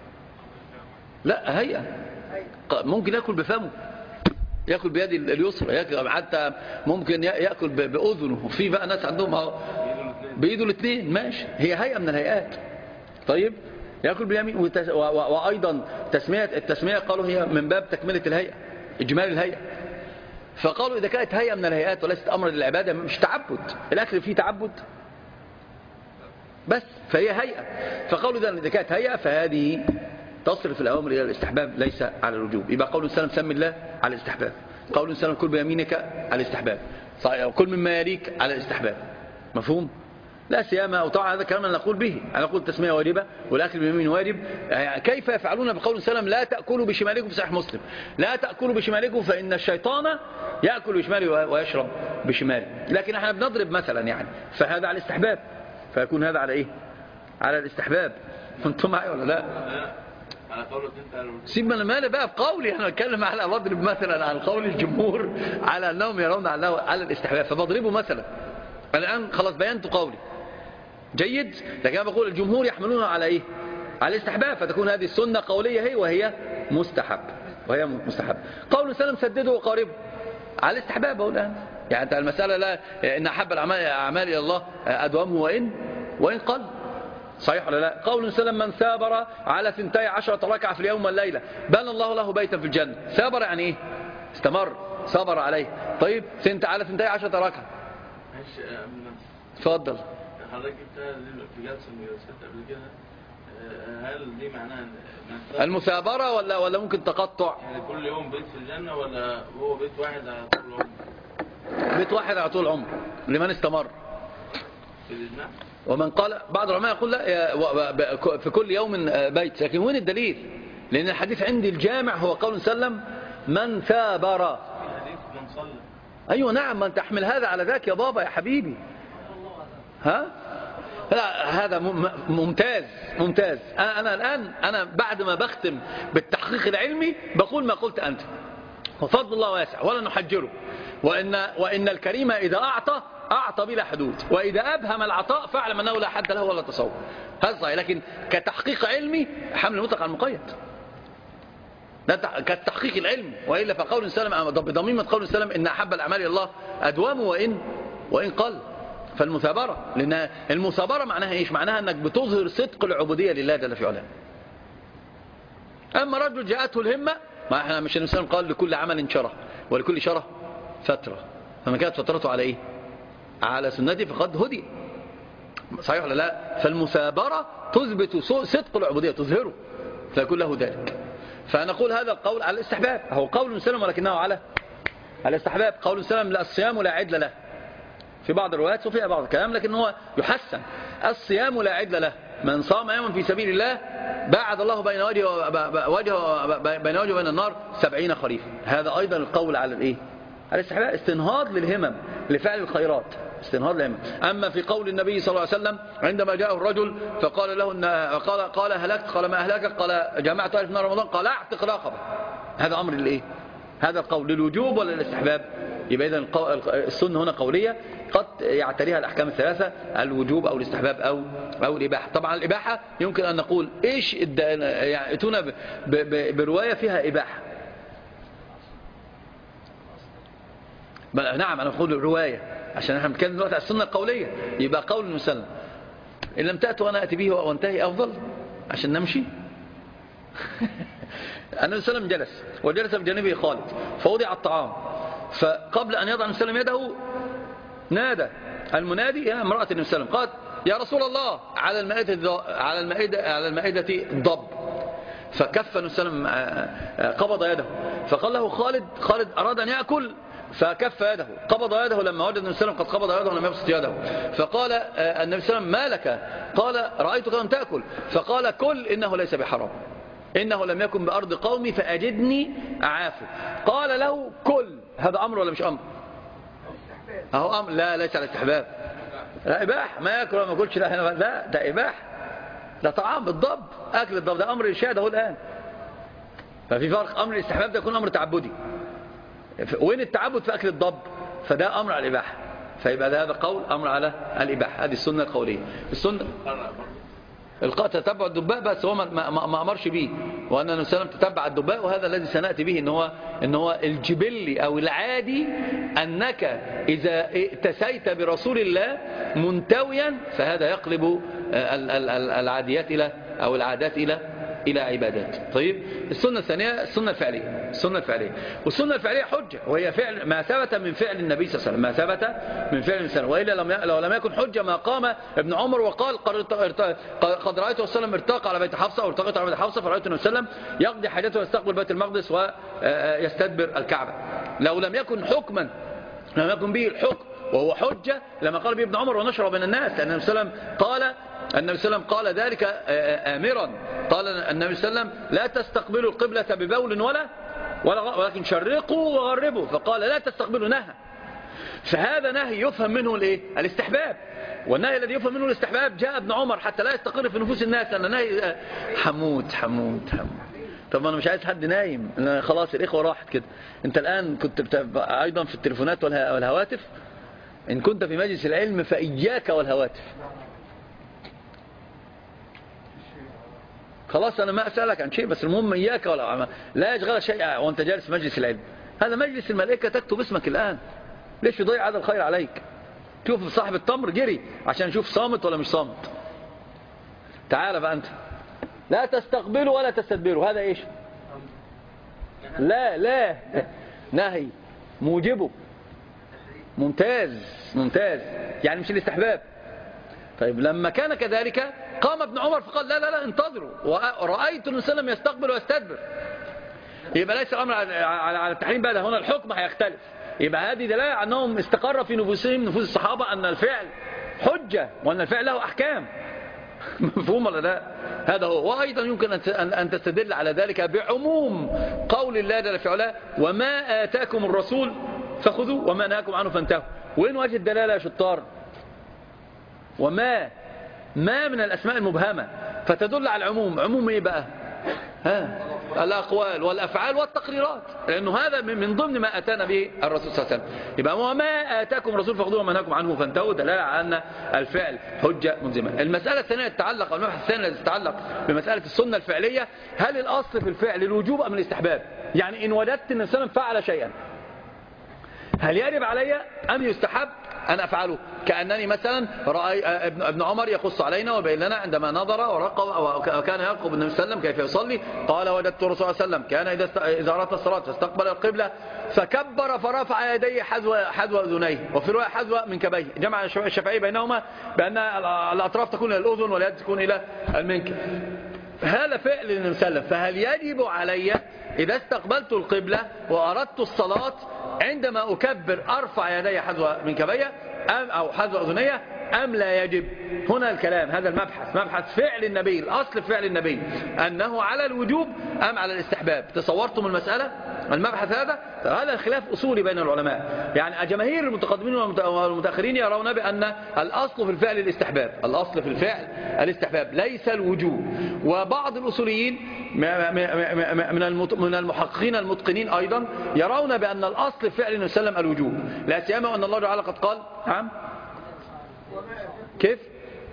لا هيئة. ممكن يأكل بفمه، يأكل بيد اليسرى، يأكل حتى ممكن يأكل بأذنه. وفي بقى ناس عندهم بإيده الاثنين ماشي، هي هيئة من الهيئات. طيب يأكل باليمين. وأيضا التسمية قالوا هي من باب تكملة الهيئة، إجمال الهيئة. فقالوا إذا كانت هيئة من الهيئات وليست أمر للعبادة مش تعبد. الأكل فيه تعبد بس، فهي هيئة. فقالوا إذا كانت هيئة فهذه تصرف الأوامر إلى الاستحباب ليس على الوجوب. يبقى قول السلام سم الله على الاستحباب، قول السلام كل بيمينك على الاستحباب، كل مما يليك على الاستحباب. مفهوم؟ لا سيما أو طبعا هذا كلام نقول به. أنا أقول التسمية واجبة والأكل باليمين واجب. كيف يفعلون بقول السلام لا تأكلوا بشمالكم في صحيح مسلم، لا تأكلوا بشمالكم فإن الشيطان يأكل بشماله ويشرب بشماله. لكن احنا بنضرب مثلا يعني، فهذا على الاستحباب، فيكون هذا على إيه؟ على الاستحباب. أنتم معي ولا لا؟ سيب من المال بقى بقولي. أنا أتكلم على بضرب مثلا عن قول الجمهور على أنهم يرون على الاستحباب، فبضربه مثلا. الآن خلاص بينت قولي جيد، لكن أنا بقول الجمهور يحملونها على إيه؟ على الاستحباب، فتكون هذه السنة قولية هي وهي مستحب. قول سلم سدده وقاربه على الاستحباب. أقول الآن يعني أنت المسألة لا إن أحب الأعمال إلى الله أدومه وإن قل. صحيح ولا لا؟ قول سلم من ثابر على 12 ركعة في اليوم والليلة بنى الله له بيتا في الجنة. ثابر يعني إيه؟ استمر، صبر عليه. طيب على 12 ركعة. تفضل. حضرتك جبتها في جلسة من الجلسات قبل كده، هل دي معناها المثابرة ولا ممكن تقطع؟ يعني كل يوم بيت في الجنة ولا هو بيت واحد على طول العمر؟ بيت واحد على طول العمر لمن استمر. في الإجماع؟ ومن قال بعض العلماء يقول لا في كل يوم بيت. لكن وين الدليل؟ لأن الحديث عندي الجامع هو قول سلم من ثابر. حديث من صلى. أيوة نعم، من تحمل هذا على ذاك يا بابا يا حبيبي. ها؟ لا هذا ممتاز. أنا الآن بعد ما بختم بالتحقيق العلمي بقول ما قلت أنت، وفضل الله واسع ولا نحجره. وإن الكريم إذا أعطى بلا حدود، وإذا أبهم العطاء فاعلم أنه لا حد له ولا تصور. هذا صحيح، لكن كتحقيق علمي حمل المطلق على المقيد ده كالتحقيق العلمي. وإلا فقول سلم بضميمة قول سلم إن أحب الأعمال إلى الله أدوام وإن قل. فالمثابرة، لأن المثابرة معناها إيش؟ معناها أنك بتظهر صدق العبودية لله جل في علاه. أما رجل جاءته الهمة ما احنا مش النبي قال لكل عمل شرة ولكل شرة فترة، فما كانت فترته على ايه؟ على سنتي فقد هدي. صحيح ولا لا؟ فالمثابرة تثبت صدق العبودية، تظهره، فيكون له ذلك. فنقول هذا القول على الاستحباب، هو قول مسلم ولكنه على الاستحباب. قول مسلم لا الصيام لا عدل له، في بعض الروايات وفيها بعض الكلام، لكن هو يحسن. الصيام لا عدل له، من صام يوما في سبيل الله بعد الله بين وجهه وبين النار 70 خريفا. هذا أيضا القول على الايه؟ على الاستحباب، استنهاض للهمم لفعل الخيرات، استنهاض للهمم. أما في قول النبي صلى الله عليه وسلم عندما جاءه الرجل فقال له قال هلكت، قال ما أهلكك؟ قال جمعت ألف نار رمضان، قال اعتق رقبة. هذا أمر للإيه؟ هذا القول للوجوب ولا للاستحباب؟ يبقى إذن السنة هنا قولية قد يعتريها الأحكام الثلاثة، الوجوب أو الاستحباب أو الإباحة. طبعا الإباحة يمكن أن نقول إيش يعني اتونا برواية فيها إباحة. نعم أنا أقول الرواية عشان احنا بنتكلم دلوقتي على السنة القولية، يبقى قول المسلم إن لم تأتوا أنا أتي به وانتهي أفضل عشان نمشي. النبي صلى الله عليه وسلم جلس وجلس بجانبه خالد، فوضع الطعام، فقبل أن يضع النبي صلى الله عليه وسلم يده نادى المنادي يا امرأة النبي صلى الله عليه وسلم، قالت يا رسول الله على المائدة الضب. فكف النبي صلى الله عليه وسلم قبض يده، فقال له خالد أراد أن يأكل فكف يده، قبض يده لما وجد النبي صلى الله عليه وسلم قد قبض يده ولم يبسط يده، فقال النبي صلى الله عليه وسلم ما لك؟ قال رأيتك لم تأكل، فقال كل إنه ليس بحرام، إنه لم يكن بأرض قومي فأجدني أعافه. قال له كل، هذا أمر ولا مش أمر؟ أهو أمر، لا ليس على الاستحباب، لا إباح، ما يأكل وما يأكلش، لا ده إباح، ده طعام بالضب، أكل الضب ده أمر إرشاد أهو الآن. ففي فرق، أمر الاستحباب ده يكون أمر تعبدي، وين التعبد في أكل الضب؟ فده أمر على الإباحة، فيبقى هذا قول أمر على الإباحة. هذه السنة القولية. السنة تتبع الدباء، بس هو ما أمرش به، وأن النبي صلى الله عليه وسلم تتبع الدباء، وهذا الذي سنأتي به إن هو الجبلي أو العادي، أنك إذا ائتسيت برسول الله منتويا فهذا يقلب العاديات أو العادات إلى عبادات. طيب السنة الثانية السنة الفعلية، والسنة الفعلية حجة، وهي فعل ما ثبت من فعل النبي صلى الله عليه وسلم، ما ثبت من فعل الإنسان، وإلا لو لم يكن حجة ما قام ابن عمر وقال قد رأيته صلى الله عليه وسلم ارتاق على بيت حفصة، أو ارتقيت على بيت حفصة فرأيت النبي صلى الله عليه وسلم يقضي حاجته ويستقبل بيت المقدس ويستدبر الكعبة. لو لم يكن حكما، لم يكن به الحكم وهو حجة لما قال به ابن عمر ونشره بين الناس، لأن النبي صلى الله عليه وسلم قال ذلك آمرا، قال النبي صلى الله عليه وسلم لا تستقبلوا القبلة ببول ولكن شرقوا وغربوا، فقال لا تستقبلوا، نهى. فهذا نهي يفهم منه الايه؟ الاستحباب، والنهي الذي يفهم منه الاستحباب جاء ابن عمر حتى لا يستقر في نفوس الناس أن نهي حمود. طب انا مش عايز حد نايم، خلاص الإخوة راحت كده. انت الآن كنت أيضا في التليفونات والهواتف، إن كنت في مجلس العلم فإياك والهواتف. خلاص أنا ما أسألك عن شيء، بس المهم إياك لا يشغل شيء وأنت جالس في مجلس العلم. هذا مجلس الملائكة تكتب اسمك الآن، ليش يضيع هذا الخير عليك؟ شوف صاحب التمر جري عشان نشوف صامت ولا مش صامت. تعال بقى أنت، لا تستقبلوا ولا تستدبروا، هذا إيش؟ لا نهي موجبه، ممتاز يعني مش الاستحباب. طيب لما كان كذلك قام ابن عمر فقال لا انتظروا، ورأيت النبي صلى الله عليه وسلم يستقبل ويستدبر. يبقى ليس الأمر على التحريم، بقى هنا الحكم هيختلف. يبقى هذه دلالة أنهم استقر في نفوسهم، نفوس الصحابة، أن الفعل حجة وأن الفعل له أحكام. مفهوم ولا لا؟ هذا هو. وأيضا يمكن أن تستدل على ذلك بعموم قول الله جل في علاه وما آتاكم الرسول فخذوا وما نهاكم عنه فانتهوا. وين وجه الدلالة يا شطار؟ وما من الأسماء المبهمة فتدل على العموم. عموم إيه بقى؟ الأقوال والأفعال والتقريرات، لأنه هذا من ضمن ما أتانا به الرسول صلى الله عليه وسلم. يبقى وما آتاكم الرسول فخذوه وما نهاكم عنه فانتهوا، دلالة على أن الفعل حجة ملزمة. المسألة الثانية تتعلق، أو المبحث الثاني الذي يتعلق بمسألة السنة الفعلية، هل الأصل في الفعل الوجوب أم الاستحباب؟ يعني إن وجدت أن الإنسان فعل شيئا هل يجب علي أم يستحب أن أفعله، كأنني مثلا رأي ابن عمر يقص علينا وبين لنا عندما نظر ورقب وكان يرقب النبي صلى الله عليه وسلم كيف يصلي، قال وجدت الرسول صلى الله عليه وسلم كان إذا أراد الصلاة فاستقبل القبلة فكبر فرفع يديه حذو أذنيه، وفي رواية حذو منكبيه، جمع الشافعي بينهما بأن الأطراف تكون إلى الأذن واليد تكون إلى المنكب. هذا فعل النبي صلى الله عليه وسلم. فهل يجب علي إذا استقبلت القبلة وأردت الصلاة عندما أكبر أرفع يدي حذو منكبيه أو حذو أذنيه أم لا يجب؟ هنا الكلام، هذا المبحث، مبحث فعل النبي، الأصل فعل النبي أنه على الوجوب أم على الاستحباب. تصورتم المسألة؟ المبحث هذا خلاف أصولي بين العلماء. يعني جماهير المتقدمين والمتأخرين يرون بأن الأصل في الفعل الاستحباب، الأصل في الفعل الاستحباب ليس الوجوب. وبعض الأصوليين من المحققين المتقنين أيضا يرون بأن الأصل في فعل النبي صلى الله عليه وسلم الوجوب، لا سيما أن الله تعالى قد قال نعم. كيف؟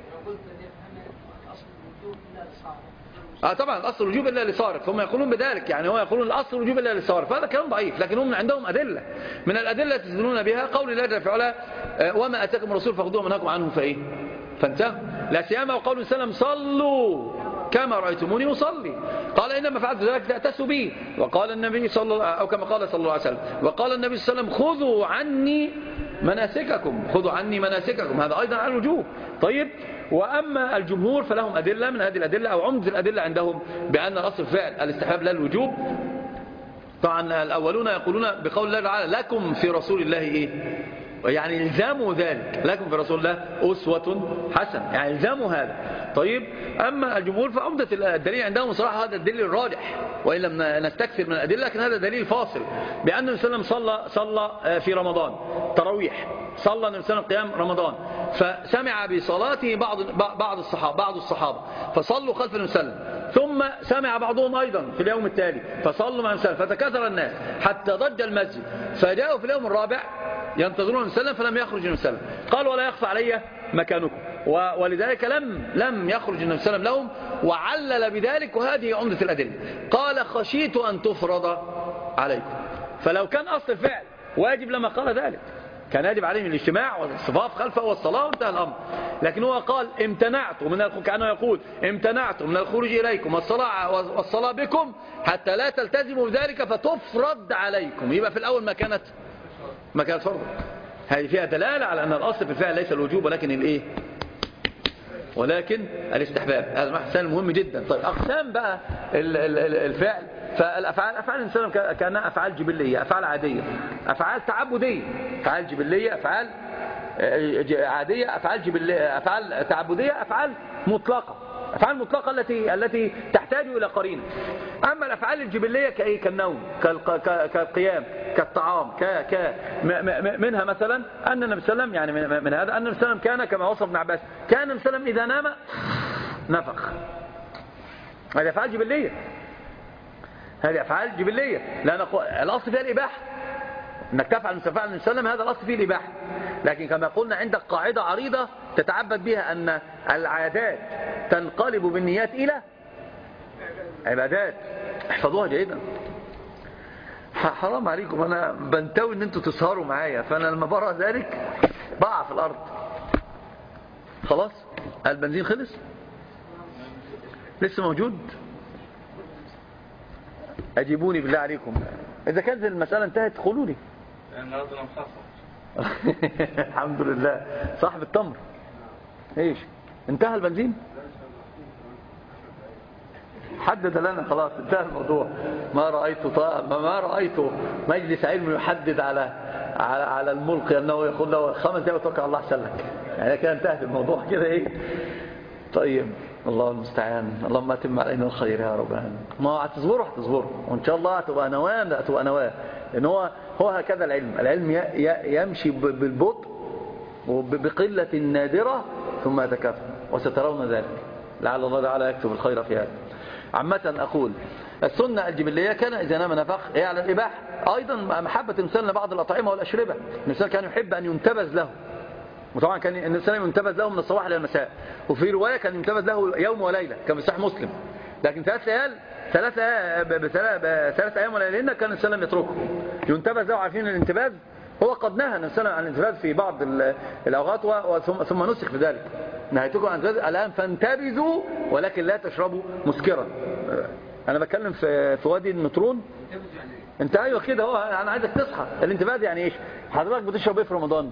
طبعا الأصل الوجوب إلا لصارف، هم يقولون بذلك، يعني هم يقولون الأصل الوجوب إلا لصارف، هذا كلام ضعيف، لكن هم عندهم أدلة، من الأدلة يستدلون بها قول الله جل وعلا وما أتاكم الرسول فخذوه ومنهاكم عنه فإيه فانتهوا، لا سيما وقول وسلم صلوا كما رأيتموني أصلي، قال إنما فعلت ذلك تأتسوا بي، وقال النبي صلى الله أو كما قال صلى الله عليه وسلم، وقال النبي صلى الله عليه وسلم خذوا عني مناسككم، خذوا عني مناسككم، هذا أيضا على الوجوب. طيب، وأما الجمهور فلهم أدلة من هذه الأدلة أو عمدة الأدلة عندهم بأن الأصل فعل الاستحباب لا الوجوب. طبعا الأولون يقولون بقول الله تعالى لكم في رسول الله إيه؟ يعني الزاموا ذلك، لكم في رسول الله أسوة حسنة، يعني الزاموا هذا. طيب، أما الجمهور فعمدة الدليل عندهم صراحة هذا الدليل الراجح، وإن لم نستكثر من الأدلة لكن هذا دليل فاصل، بأن النبي صلى الله عليه وسلم صلى في رمضان تراويح، صلى النبي صلى الله عليه وسلم قيام رمضان، فسمع بصلاته بعض الصحابة فصلوا خلف النبي صلى الله عليه وسلم، ثم سمع بعضهم أيضا في اليوم التالي فصلوا مع النبي صلى الله عليه وسلم، فتكاثر الناس حتى ضج المسجد، فجاءوا في اليوم الرابع ينتظرون النبي صلى الله عليه وسلم فلم يخرج النبي صلى الله عليه وسلم، قال ولا يخفى علي مكانكم، ولذلك لم يخرج النبي صلى الله عليه وسلم لهم، وعلل بذلك، وهذه عمدة الأدلة، قال خشيت أن تفرض عليكم. فلو كان أصل الفعل واجب لما قال ذلك، كان يجب عليهم الاجتماع والصفاف خلفه والصلاة وانتهى الأمر، لكن هو قال امتنعت كأنه يقول امتنعت من الخروج إليكم والصلاة بكم حتى لا تلتزموا بذلك فتفرض عليكم، يبقى في الأول ما كانت فرض. هذه فيها دلالة على أن الأصل في الفعل ليس الوجوب ولكن الاستحباب. هذا محسن مهم جدا. طيب، أقسام بقى الفعل، فالأفعال الإنسان كأنها أفعال جبلية، أفعال عادية، أفعال تعبدية، أفعال جبلية، أفعال عادية، أفعال جبلية، أفعال تعبدية، أفعال مطلقة، أفعال مطلقة التي تحتاج إلى قرينة. أما الأفعال الجبلية كأي كالنوم، كالقيام، كالطعام، منها مثلا أن النبي صلى الله عليه وسلم، يعني من هذا أن النبي صلى الله عليه وسلم كان كما وصف ابن عباس، كان النبي صلى الله عليه وسلم إذا نام نفخ. هذه أفعال جبلية، هذه أفعال جبلية، لا نقول الأصل فيها الإباحة، انك تفعل النبي صلى الله عليه وسلم، هذا الأصل فيه الإباحة، لكن كما قلنا عندك قاعدة عريضة تتعبد بها أن العادات تنقلب بالنيات إلى عبادات. احفظوها جيدا، حرام عليكم، أنا بنتوي أن أنتوا تسهروا معايا، فأنا لما برى ذلك بقع في الأرض. خلاص، البنزين خلص لسه موجود، أجيبوني بالله عليكم، إذا كانت المسألة انتهت قولوا لي. الحمد لله. صاحب التمر ايش انتهى البنزين، حدد لنا خلاص، انتهى الموضوع. ما رأيت مجلس علم يحدد على الملقي انه يقول له 5 دقايق وتوكل على الله احسن لك، يعني كده انتهت الموضوع كده ايه. طيب، الله المستعان، اللهم اتم علينا الخير يا رب العالمين. ما هتصبروا وان شاء الله هتبقى نواه، لان هو هكذا العلم يمشي بالبطء وبقلة نادرة ثم يتكاثر، وسترون ذلك، لعل الله تعالى يكتب الخير في هذا. عامة أقول السنة الجبلية كان إذا نام نفخ هي على الإباحة، أيضا محبة الإنسان لبعض الأطعمة والأشربة، الإنسان كان يحب أن ينتبذ له، وطبعا كان الإنسان ينتبذ له من الصباح إلى المساء، وفي رواية كان ينتبذ له يوم وليلة كما في صحيح مسلم، لكن 3 أيام وليلة كان الإنسان يتركه ينتبذ له. عارفين الانتباذ هو قد نهى النبي صلى الله عليه وسلم عن الانتباذ في بعض الأوقات ثم نسخ في ذلك. نهيتكم عن الانتباذ الآن فانتبذوا ولكن لا تشربوا مسكرا. أنا بتكلم في وادي النطرون. انت ايوه كده، هو انا عايزك تصحى. الانتباذ يعني ايش؟ حضرتك بتشرب ايه في رمضان؟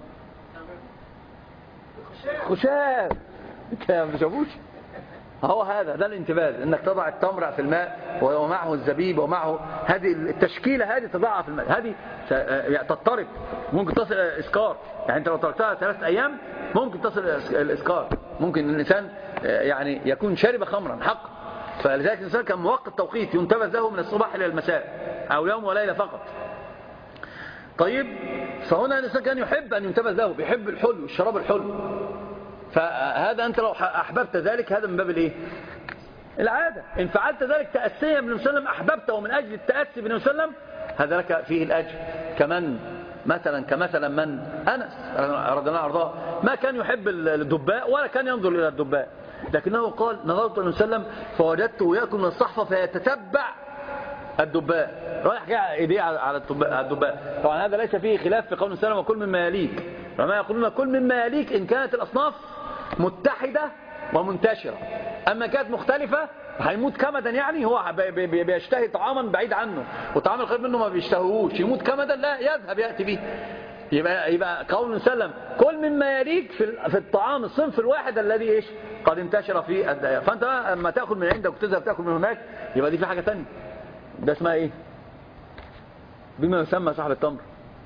خشاف. انت ما بتشربوش؟ هو هذا ده الانتباذ، انك تضع التمر في الماء ومعه الزبيب ومعه هذه التشكيله، هذه تضعها في الماء، هذه تضطرب، ممكن تصل الى الاسكار. يعني انت لو تركتها 3 ايام ممكن تصل الى الاسكار، ممكن الانسان يعني يكون شارب خمرا حقا. فلذلك الانسان كان موقت توقيت ينتبذ له من الصباح الى المساء او يوم وليله فقط. طيب، فهنا الانسان كان يحب ان ينتبذ له، بيحب الحلو، الشراب الحلو. فهذا أنت لو أحببت ذلك هذا من باب الإيه؟ العادة. إن فعلت ذلك تأسيا بالنبي صلى الله عليه وسلم، أحببته من أجل التأسي بالنبي صلى الله عليه وسلم، هذا لك فيه الأجر. كمثلا من أنس رضي الله عنه أرضاه، ما كان يحب الدباء ولا كان ينظر إلى الدباء، لكنه قال نظرت النبي صلى الله عليه وسلم فوجدته يأكل من الصحفة فيتتبع الدباء، رايح جاء ايديه على الدباء. طبعا هذا ليس فيه خلاف في قول النبي صلى الله عليه وسلم وكل مما يليك. وما يقولون كل مما يليك إن كانت الأصناف متحدة ومنتشرة. أما كانت مختلفة هيموت كمدا، يعني هو بيشتهي طعاما بعيد عنه وطعام الخير منه ما بيشتهوش، يموت كمدا لا يذهب يأتي به. يبقى قول النبي صلى الله عليه وسلم كل مما يليك في الطعام الصنف الواحد الذي ايش قد انتشر في الدائرة. فأنت لما تأكل من عندك وتذهب تأكل من هناك يبقى دي في حاجة ثانيه. ده اسمها ايه؟ بما يسمى صاحب التمر،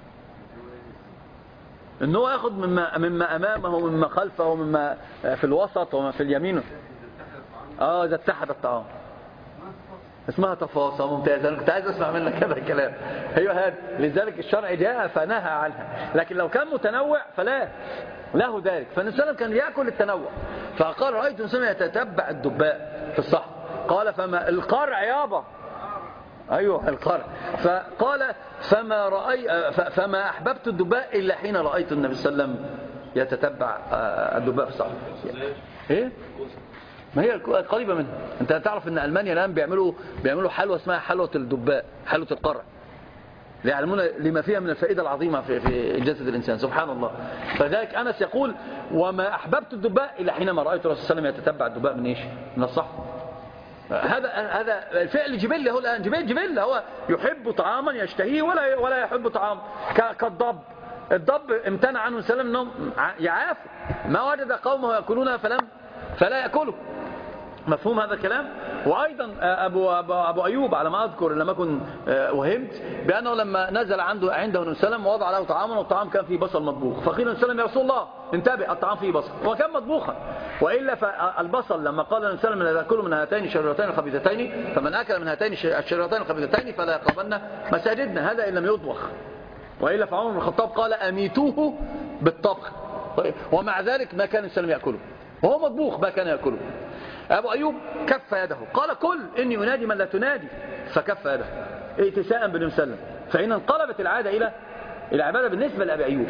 ان هو ياخد مما امامه ومما خلفه ومما في الوسط وما في اليمين. اذا اتحد الطعام اسمها تفاصيل. ممتازه، انا كنت عايز اسمع منك هذا الكلام. ايوه هذا، لذلك الشرع جاء فنهى عنها. لكن لو كان متنوع فلا له ذلك. فالنبي صلى الله عليه وسلم كان ياكل التنوع. فقال رايت النبي يتتبع الدباء في الصحن. قال فما القرع يابا، أيوه القرع. فقال فما أحببت الدباء إلا حين رأيت النبي صلى الله عليه وسلم يتتبع الدباء في الصحراء. إيه؟ ما هي قريبة منها. أنت تعرف أن ألمانيا الآن بيعملوا حلوى اسمها حلوى الدباء، حلوى القرع، ليعلمون لما فيها من الفائدة العظيمة في جسد الإنسان. سبحان الله. فذلك أنس يقول وما أحببت الدباء إلا حينما رأيت الرسول صلى الله عليه وسلم يتتبع الدباء من إيش؟ من الصحراء. هذا الفعل جبلي. هو الآن جبل، هو يحب طعاما يشتهيه ولا يحب طعام. الضب امتنع عنه السلام انهم يعافوا، ما وجد قومه يأكلونها فلا يأكله. مفهوم هذا الكلام؟ وأيضا أبو أيوب على ما أذكر لما أكن وهمت بأنه لما نزل عنده النبي صلى الله عليه وسلم ووضع له طعاما والطعام كان فيه بصل مطبوخ، فقيل النبي صلى الله عليه وسلم يا رسول الله انتبه الطعام فيه بصل، وكان مطبوخا. وإلا فالبصل لما قال النبي صلى الله عليه وسلم يأكل من هاتين الشجرتين الخبيثتين، فمن أكل من هاتين الشجرتين الخبيثتين فلا يقربن مساجدنا، هذا إن لم يطبخ. وإلا فعمر بن الخطاب قال أميتوه بالطبخ. ومع ذلك ما كان النبي صلى الله عليه وسلم يأكله، وهو مطبوخ ما كان يأكله. أبو أيوب كف يده قال كل إني أنادي من لا تنادي، فكف يده ائتساء بالنبي صلى الله عليه وسلم. فإن انقلبت العادة إلى العبادة بالنسبة لأبي أيوب.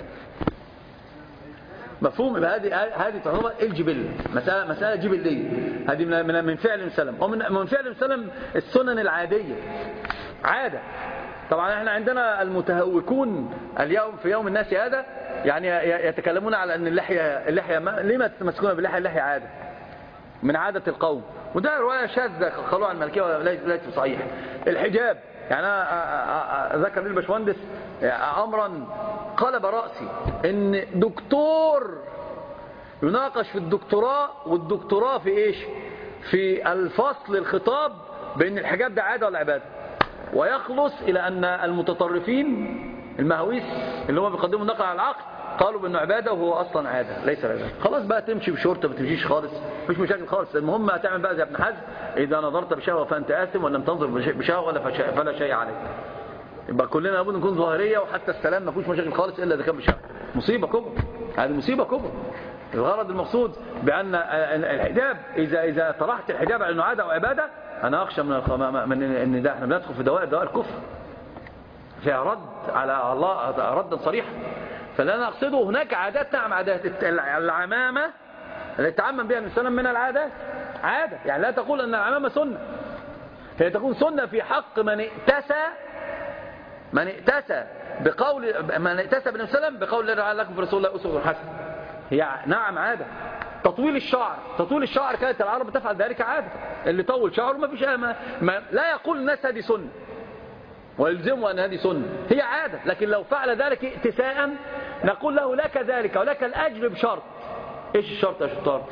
مفهوم؟ هذه تعتبر الجبل، مسألة جبلية. هذه من فعل النبي صلى الله عليه وسلم، ومن فعل النبي صلى الله عليه وسلم السنن العادية عادة. طبعا احنا عندنا المتهوكون اليوم في يوم الناس هذا يعني يتكلمون على أن اللحية لما تمسكون باللحية عادة من عادة القوم، وده رواية شاذة قالوا عن المالكية وليس صحيح. الحجاب يعني أنا ذكر لي الباشمهندس أمرا قلب رأسي، إن دكتور يناقش في الدكتوراه، والدكتوراه في إيش؟ في الفصل الخطاب بأن الحجاب ده عادة ولا عبادة، ويخلص إلى أن المتطرفين المهويس اللي هم بيقدموا النقل على العقل قالوا بأنه عبادة وهو أصلا عادة ليس عبادة. خلاص بقى تمشي بشورت ما تمشيش خالص، مفيش مشاكل خالص. المهم هتعمل بقى زي ابن حزم إذا نظرت بشهوة فأنت آثم، ولم تنظر بشهوة فلا شيء عليك. يبقى كلنا لابد نكون ظاهرية، وحتى السلام ما فيش مشاكل خالص إلا إذا كان بشهوة. مصيبة كبرى، هذه مصيبة كبرى. الغرض المقصود بأن الحجاب إذا طرحت الحجاب على أنه عادة أو عبادة، أنا أخشى من أن ده احنا بندخل في دوائر الكفر فيها رد على الله ردا صريحا. فاللي أنا أقصده هناك عادات، نعم عادات. العمامة التي تعمم بها النبي صلى الله عليه وسلم من العادات عادة، يعني لا تقول أن العمامة سنة، هي تكون سنة في حق من ائتسى بقول من ائتسى بالنبي صلى الله عليه وسلم بقول الله تعالى لكم في رسول الله أسوة حسنة. هي نعم عادة. تطويل الشعر كانت العرب تفعل ذلك عادة. اللي طول شعره ما فيش لا يقول الناس هذه سنة ويلزموا أن هذه سنة، هي عادة. لكن لو فعل ذلك ائتساء نقول له لك ذلك ولك الأجر بشرط. إيش الشرط يا شطار؟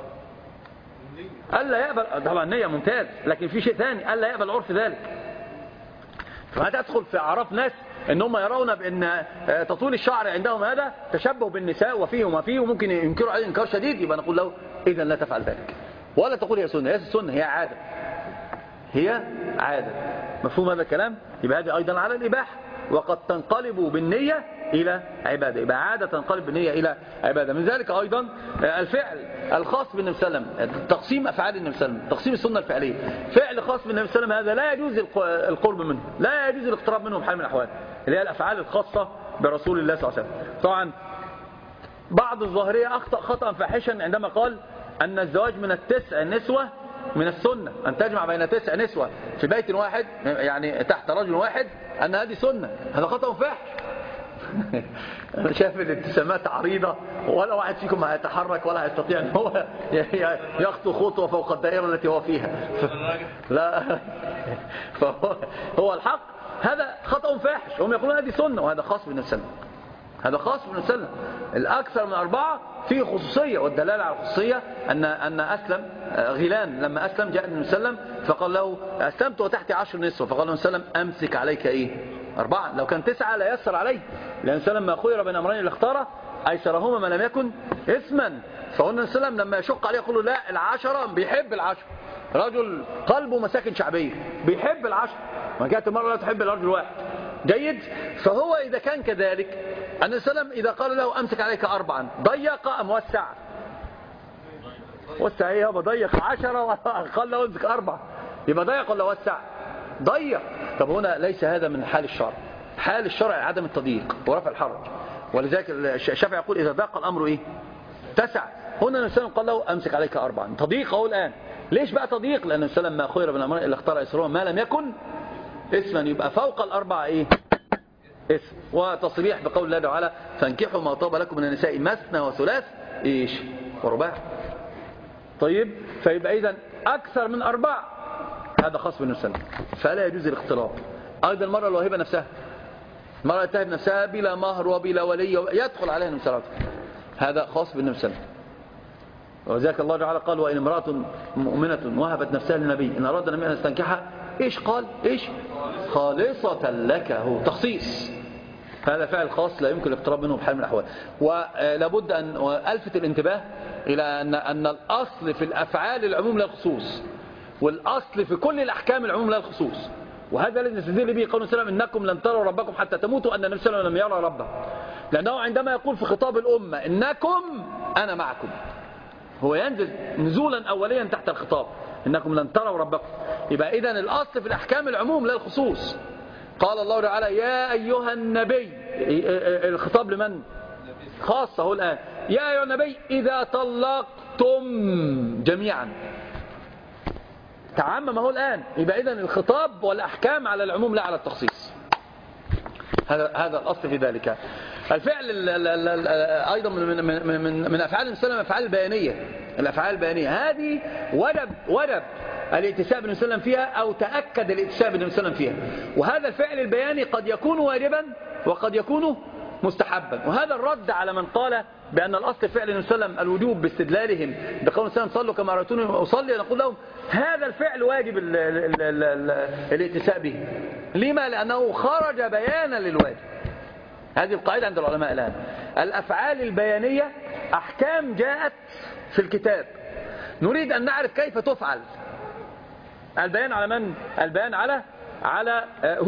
ألا يقبل، طبعا النية ممتاز، لكن في شيء ثاني، ألا يقبل عرف ذلك. فهتدخل في أعراف ناس إنهم يرون بأن تطويل الشعر عندهم هذا تشبه بالنساء وفيه وما فيه وممكن ينكروا عليه إنكار شديد، يبقى نقول له إذا لا تفعل ذلك ولا تقول هي سنة. هي السنة هي عادة، هي عادة. مفهوم هذا الكلام؟ يبقى هذه أيضا على الإباحة، وقد تنقلب بالنية إلى عبادة. يبقى عادة تنقلب بالنية إلى عبادة. من ذلك أيضا الفعل الخاص بالنبي صلى الله عليه وسلم، تقسيم أفعال النبي صلى الله عليه وسلم، تقسيم السنة الفعلية. فعل خاص بالنبي صلى الله عليه وسلم هذا لا يجوز القرب منه، لا يجوز الاقتراب منه بحال من الأحوال، اللي هي الأفعال الخاصة برسول الله صلى الله عليه وسلم. طبعا بعض الظاهرية أخطأ خطأ فاحشا عندما قال أن الزواج من التسع نسوة من السنة، أن تجمع بين 9 نسوة في بيت واحد يعني تحت رجل واحد، أن هذه سنة. هذا خطأ فاحش. أنا شايف الابتسامات عريضة ولا واحد فيكم هيتحرك ولا هيستطيع أن هو يخطو خطوة فوق الدائرة التي هو فيها. لا، فهو الحق هذا خطأ فاحش. هم يقولون هذه سنة وهذا خاص بالنبي صلى الله عليه وسلم، هذا خاص بالنبي صلى الله عليه وسلم. الأكثر من 4 فيه خصوصية، والدلالة على الخصوصية أن أسلم غيلان لما أسلم جاء النبي صلى الله عليه وسلم فقال له أسلمت وتحت 10 نسوة، فقال النبي صلى الله عليه وسلم أمسك عليك إيه 4. لو كان 9 لا يسر عليه، لأن النبي صلى الله عليه وسلم ما خير بين أمرين اللي اختاره أيسرهما ما لم يكن إثما. فقال النبي صلى الله عليه وسلم لما يشق عليه يقول له لا، 10 بيحب 10. رجل قلبه مساكن شعبية بيحب 10، ما كانت المرأة لا تحب الرجل واحد. جيد. فهو إذا كان كذلك النبي صلى الله عليه وسلم إذا قال له أمسك عليك 4 ضيق أم وسع؟ وسع. ايه هو ضيق 10 وقال له امسك 4، يبقى ضيق ولا وسع؟ ضيق. طب هنا ليس هذا من حال الشرع. حال الشرع عدم التضييق ورفع الحرج، ولذلك الشافعي يقول إذا ضاق الأمر إيه تسع. هنا النبي صلى الله عليه وسلم قال له أمسك عليك 4. تضييق أهو الآن. ليش بقى تضييق؟ لأن النبي صلى الله عليه وسلم ما خير من الأمرين إلا اختار أيسرهما ما لم يكن إثما. يبقى فوق ال4 إيه إثم. وتصريح بقول الله تعالى فانكحوا ما طاب لكم من النساء مثنى وثلاث إيش ورباع. طيب، فيبقى إذن أكثر من 4 هذا خاص بالنبي صلى الله عليه وسلم، فلا يجوز الاختلاط. أيضا المرأة الواهبة نفسها، المرأة تهب نفسها بلا مهر وبلا ولي يدخل عليها النبي صلى الله عليه وسلم، هذا خاص بالنبي صلى الله عليه وسلم. وذلك الله تعالى قال وإن امرأة مؤمنة وهبت نفسها للنبي إن أراد النبي أن يستنكحها إيش قال؟ إيش؟ خالصة لك. هو تخصيص، هذا فعل خاص لا يمكن الاقتراب منه بحال من الأحوال. ولابد أن ألفت الانتباه إلى أن الأصل في الأفعال العموم لا الخصوص، والأصل في كل الأحكام العموم لا الخصوص. وهذا الذي نستدل به قول السلام إنكم لن تروا ربكم حتى تموتوا، أن النبي صلى الله عليه وسلم لم يرى ربه، لأنه عندما يقول في خطاب الأمة إنكم أنا معكم، هو ينزل نزولا أوليا تحت الخطاب إنكم لن تروا ربكم. يبقى إذن الأصل في الأحكام العموم لا الخصوص. قال الله تعالى يا أيها النبي، الخطاب لمن؟ خاصة هو الآن يا أيها النبي إذا طلقتم جميعا، تعمم هو الآن. يبقى إذن الخطاب والأحكام على العموم لا على التخصيص. هذا الأصل في ذلك. الفعل أيضا من أفعال النبي صلى الله عليه وسلم أفعال البيانية. الأفعال البيانية هذه وجب الائتساء بالنبي صلى الله عليه وسلم فيها، أو تأكد الائتساء بالنبي صلى الله عليه وسلم فيها. وهذا الفعل البياني قد يكون واجبا وقد يكون مستحبا. وهذا الرد على من قال بأن الأصل فعل النبي صلى الله عليه وسلم الوجوب باستدلالهم بقول النبي صلوا كما رأيتوني أصلي. نقول لهم هذا الفعل واجب الائتساء به. لما؟ لأنه خرج بيانا للواجب. هذه القاعدة عند العلماء الآن. الأفعال البيانية أحكام جاءت في الكتاب، نريد أن نعرف كيف تفعل. البيان على من؟ البيان على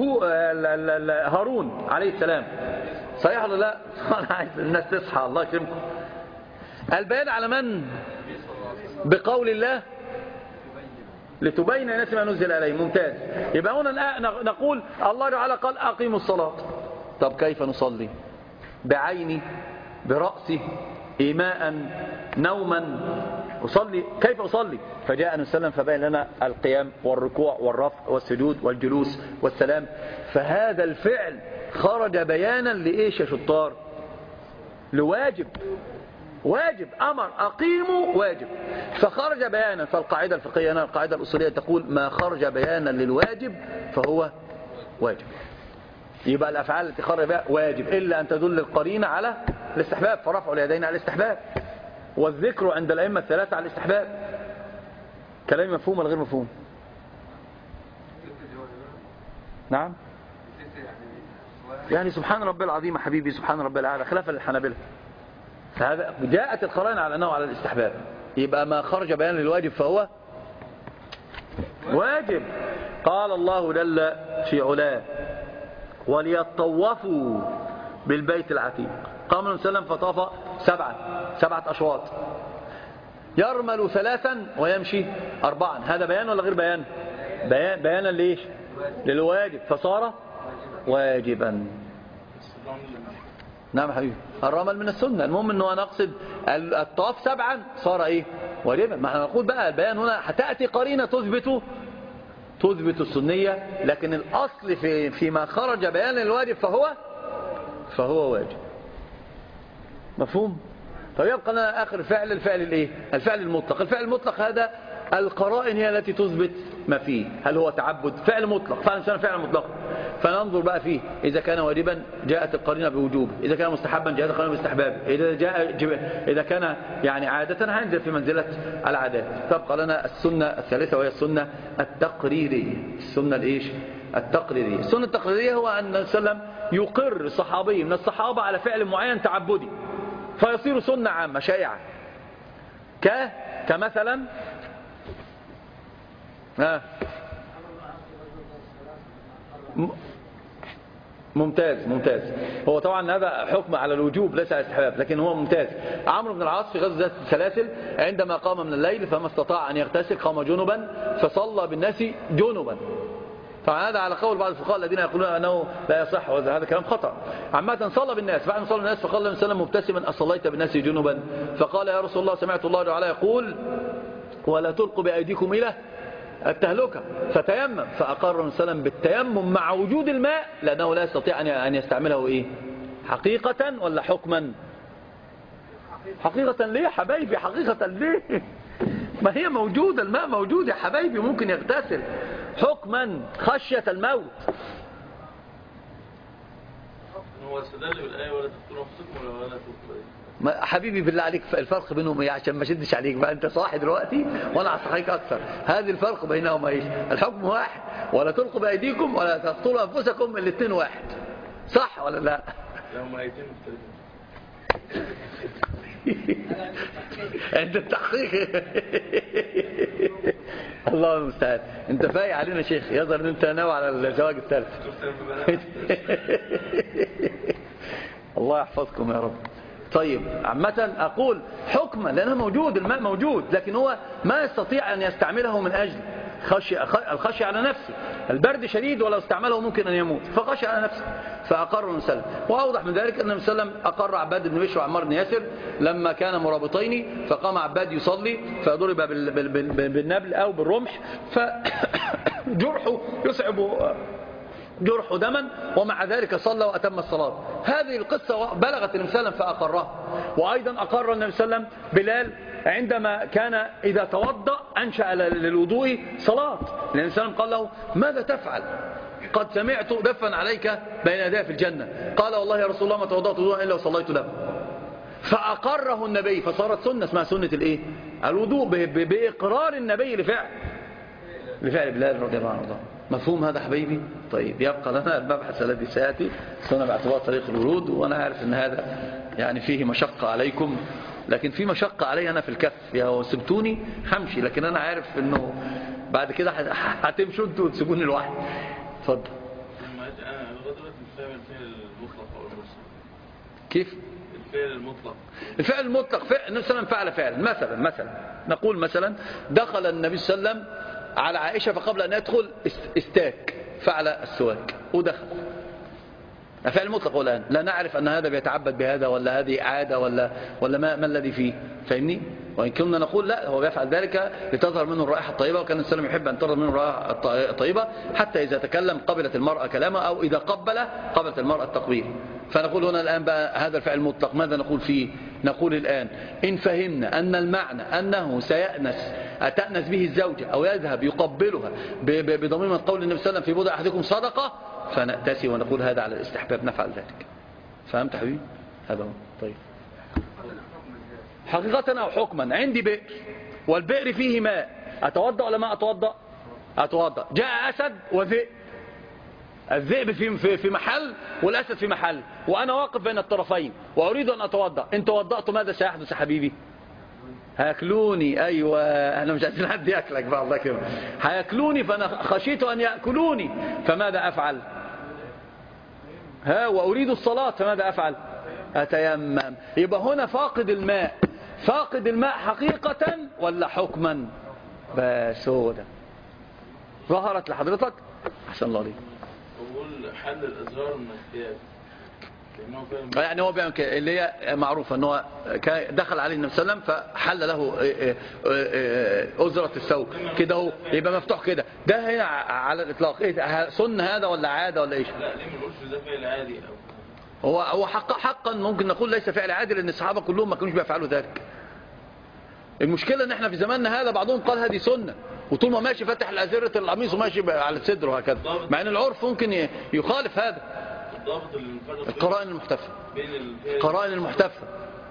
هارون عليه السلام. صحيح ولا لا؟ أنا عايز الناس تصحى، الله يكرمكم. البيان على من؟ بقول الله لتبين الناس ما نزل عليه. ممتاز. يبقى هنا نقول الله تعالى قال أقيموا الصلاة. طب كيف نصلي؟ بعيني، برأسي، إيماء، نوما، أصلي كيف أصلي؟ فجاء النبي صلى الله عليه وسلم فبين لنا القيام والركوع والرفع والسجود والجلوس والسلام. فهذا الفعل خرج بيانا لإيش يا شطار؟ لواجب. واجب، أمر أقيموا واجب، فخرج بيانا. فالقاعدة الفقهية القاعدة الأصولية تقول ما خرج بيانا للواجب فهو واجب. يبقى الأفعال التي خرج بها واجب إلا أن تدل القرينة على الاستحباب، فرفع اليدين على الاستحباب، والذكر عند الأئمة الثلاثة على الاستحباب. كلام مفهوم ولا غير مفهوم؟ نعم. يعني سبحان ربي العظيم حبيبي سبحان ربي الأعلى خلافا للحنابلة. فهذا جاءت القرائن على أنه على الاستحباب. يبقى ما خرج بيان للواجب فهو واجب. قال الله جل في علاه وليطوفوا بالبيت العتيق. قام النبي صلى الله عليه وسلم فطاف سبعة أشواط، يرمل 3 ويمشي 4. هذا بيان ولا غير بيان؟ بيانا ليش؟ للواجب فصار واجبا. نعم حبيبي، الرمل من السنة. المهم انه انا اقصد الطواف 7 صار ايه؟ واجبا. ما احنا نقول بقى البيان هنا هتأتي قرينة تثبت السنية، لكن الاصل فيما خرج بيان الواجب فهو واجب. مفهوم؟ طيب يبقى لنا اخر فعل، الفعل الايه؟ الفعل المطلق. الفعل المطلق هذا القرائن هي التي تثبت ما فيه. هل هو تعبد؟ فعل مطلق، فعل مطلق. فننظر بقى فيه، إذا كان واجبا جاءت القرينة بوجوبه، إذا كان مستحبا جاءت القرينة باستحبابه، إذا كان يعني عادة هينزل في منزلة العادات. تبقى لنا السنة الثالثة وهي السنة التقريرية. السنة الإيش؟ التقريرية. السنة التقريرية هو أن النبي صلى الله عليه وسلم يقر صحابي من الصحابة على فعل معين تعبدي فيصير سنة عامة شائعة، كمثلا ممتاز. هو طبعا هذا حكم على الوجوب ليس على الاستحباب، لكن هو ممتاز. عمرو بن العاص في غزوة السلاسل عندما قام من الليل فما استطاع أن يغتسل قام جنبا فصلى بالناس جنبا. طبعا هذا على قول بعض الفقهاء الذين يقولون أنه لا يصح، وهذا كلام خطأ. عامة صلى بالناس، بعد ما صلى بالناس فقال النبي صلى الله عليه وسلم مبتسما أصليت بالناس جنبا؟ فقال يا رسول الله سمعت الله تعالى يقول ولا تلقوا بأيديكم إلى التهلكة، فتيمم. فأقر النبي صلى الله عليه وسلم بالتيمم مع وجود الماء لأنه لا يستطيع أن يستعمله إيه؟ حقيقة ولا حكما؟ حقيقة. ليه يا حبايبي حقيقة ليه؟ ما هي موجودة، الماء موجود يا حبايبي ممكن يغتسل. حكما خشية الموت. هو استدل بالآية ولا تقتلوا أنفسكم ولا تقتلوا. حبيبي بالله عليك الفرق بينهم ايه عشان ما شدش عليك بقى، انت صاحي دلوقتي وانا هصحيك اكثر. هذه الفرق بينهم ايش؟ الحكم واحد، ولا تلقوا بايديكم ولا تقتلوا انفسكم، الاثنين واحد، صح ولا لا؟ هم ايتين مختلفين عند التحقيق. الله المستعان. انت فايق علينا شيخ، يظهر ان انت ناوي على الزواج الثالث. الله يحفظكم يا رب. طيب عامة أقول حكما لأنه موجود، الماء موجود، لكن هو ما يستطيع أن يستعمله من أجل الخشية على نفسه. البرد شديد ولو استعمله ممكن أن يموت فخشي على نفسه فأقر النبي صلى الله عليه وسلم. وأوضح من ذلك أن النبي صلى الله عليه وسلم أقر عباد بن بشر وعمار بن ياسر لما كان مرابطين، فقام عباد يصلي فضرب بالنبل أو بالرمح فجرحه يصعب جرح دما، ومع ذلك صلى وأتم الصلاة. هذه القصة بلغت النبي صلى الله عليه وسلم فأقرها. وأيضا أقر النبي صلى الله عليه وسلم بلال عندما كان إذا توضأ أنشأ للوضوء صلاة، لأن النبي صلى الله عليه وسلم قال له ماذا تفعل؟ قد سمعت دفا عليك بين يدي في الجنة. قال والله يا رسول الله ما توضأت وضوءا إلا وصليت له. فأقره النبي فصارت سنة اسمها سنة الإيه؟ الوضوء بإقرار النبي لفعل بلال رضي الله عنه. مفهوم هذا حبيبي؟ طيب يبقى لنا المبحث الذي سيأتي سنة باعتبار طريق الورود. وأنا عارف أن هذا يعني فيه مشقة عليكم، لكن في مشقة علي أنا في الكف. يا سبتوني همشي، لكن أنا عارف أنه بعد كده هتمشوا أنتوا وتسيبوني لوحدي. اتفضل. أنا لغاية دلوقتي مش فاهم الفعل المطلق أو المرسل. كيف؟ الفعل المطلق. الفعل المطلق النبي صلى الله عليه وسلم فعل فعلا. مثلا نقول مثلا دخل النبي صلى الله عليه وسلم على عائشة فقبل أن يدخل استاك، فعل السواك ودخل. فعل مطلق الآن لا نعرف أن هذا بيتعبد بهذا ولا هذه عادة ولا ما الذي فيه، فاهمني؟ وإن كنا نقول لا، هو بيفعل ذلك لتظهر منه الرائحة الطيبة، وكان السلام يحب أن تظهر منه الرائحة الطيبة حتى إذا تكلم قبلت المرأة كلامه، أو إذا قبلت المرأة التقبيل. فنقول هنا الآن بقى هذا الفعل المطلق ماذا نقول فيه؟ نقول الآن إن فهمنا أن المعنى أنه تأنس به الزوجة أو يذهب يقبلها بضمير من قول النبي صلى الله عليه وسلم في بضع أحدكم صدقة، فنأتسي ونقول هذا على الاستحباب نفعل ذلك. فهمت حبيبي؟ هذا هو. طيب حقيقة أو حكما، عندي بئر والبئر فيه ماء، أتوضأ ولا ما أتوضأ؟ أتوضأ. جاء أسد وذئب، الذئب في محل والأسد في محل، وأنا واقف بين الطرفين وأريد أن أتوضأ. إن توضأت ماذا سيحدث يا حبيبي؟ هياكلوني. أيوة، أنا مش عايزين حد يأكلك بقى، الله كده هياكلوني، فأنا خشيت أن يأكلوني، فماذا أفعل؟ وأريد الصلاة، فماذا أفعل؟ أتيمم. يبقى هنا فاقد الماء حقيقة ولا حكما؟ بس هو ده. ظهرت لحضرتك؟ أحسن الله عليك. بقول حل الإزرار من الثياب، يعني هو بيعمل كده، اللي هي معروفة ان هو دخل عليه النبي صلى الله عليه وسلم فحل له أزرة الثوب كده، هو يبقى مفتوح كده. ده هنا على الإطلاق ايه، سنة هذا ولا عادة ولا ايش؟ لا، ليه ما نقولش ده فعل عادي؟ هو حقا ممكن نقول ليس فعل عادي، لان الصحابة كلهم ما كانوش بيفعلوا ذلك. المشكلة ان احنا في زماننا هذا بعضهم قال هذه سنة، وطول ما ماشي فتح الأزرة القميص وماشي على الصدر وهكذا، مع ان العرف ممكن يخالف هذا. القرائن المحتفة، القرائن المحتفة.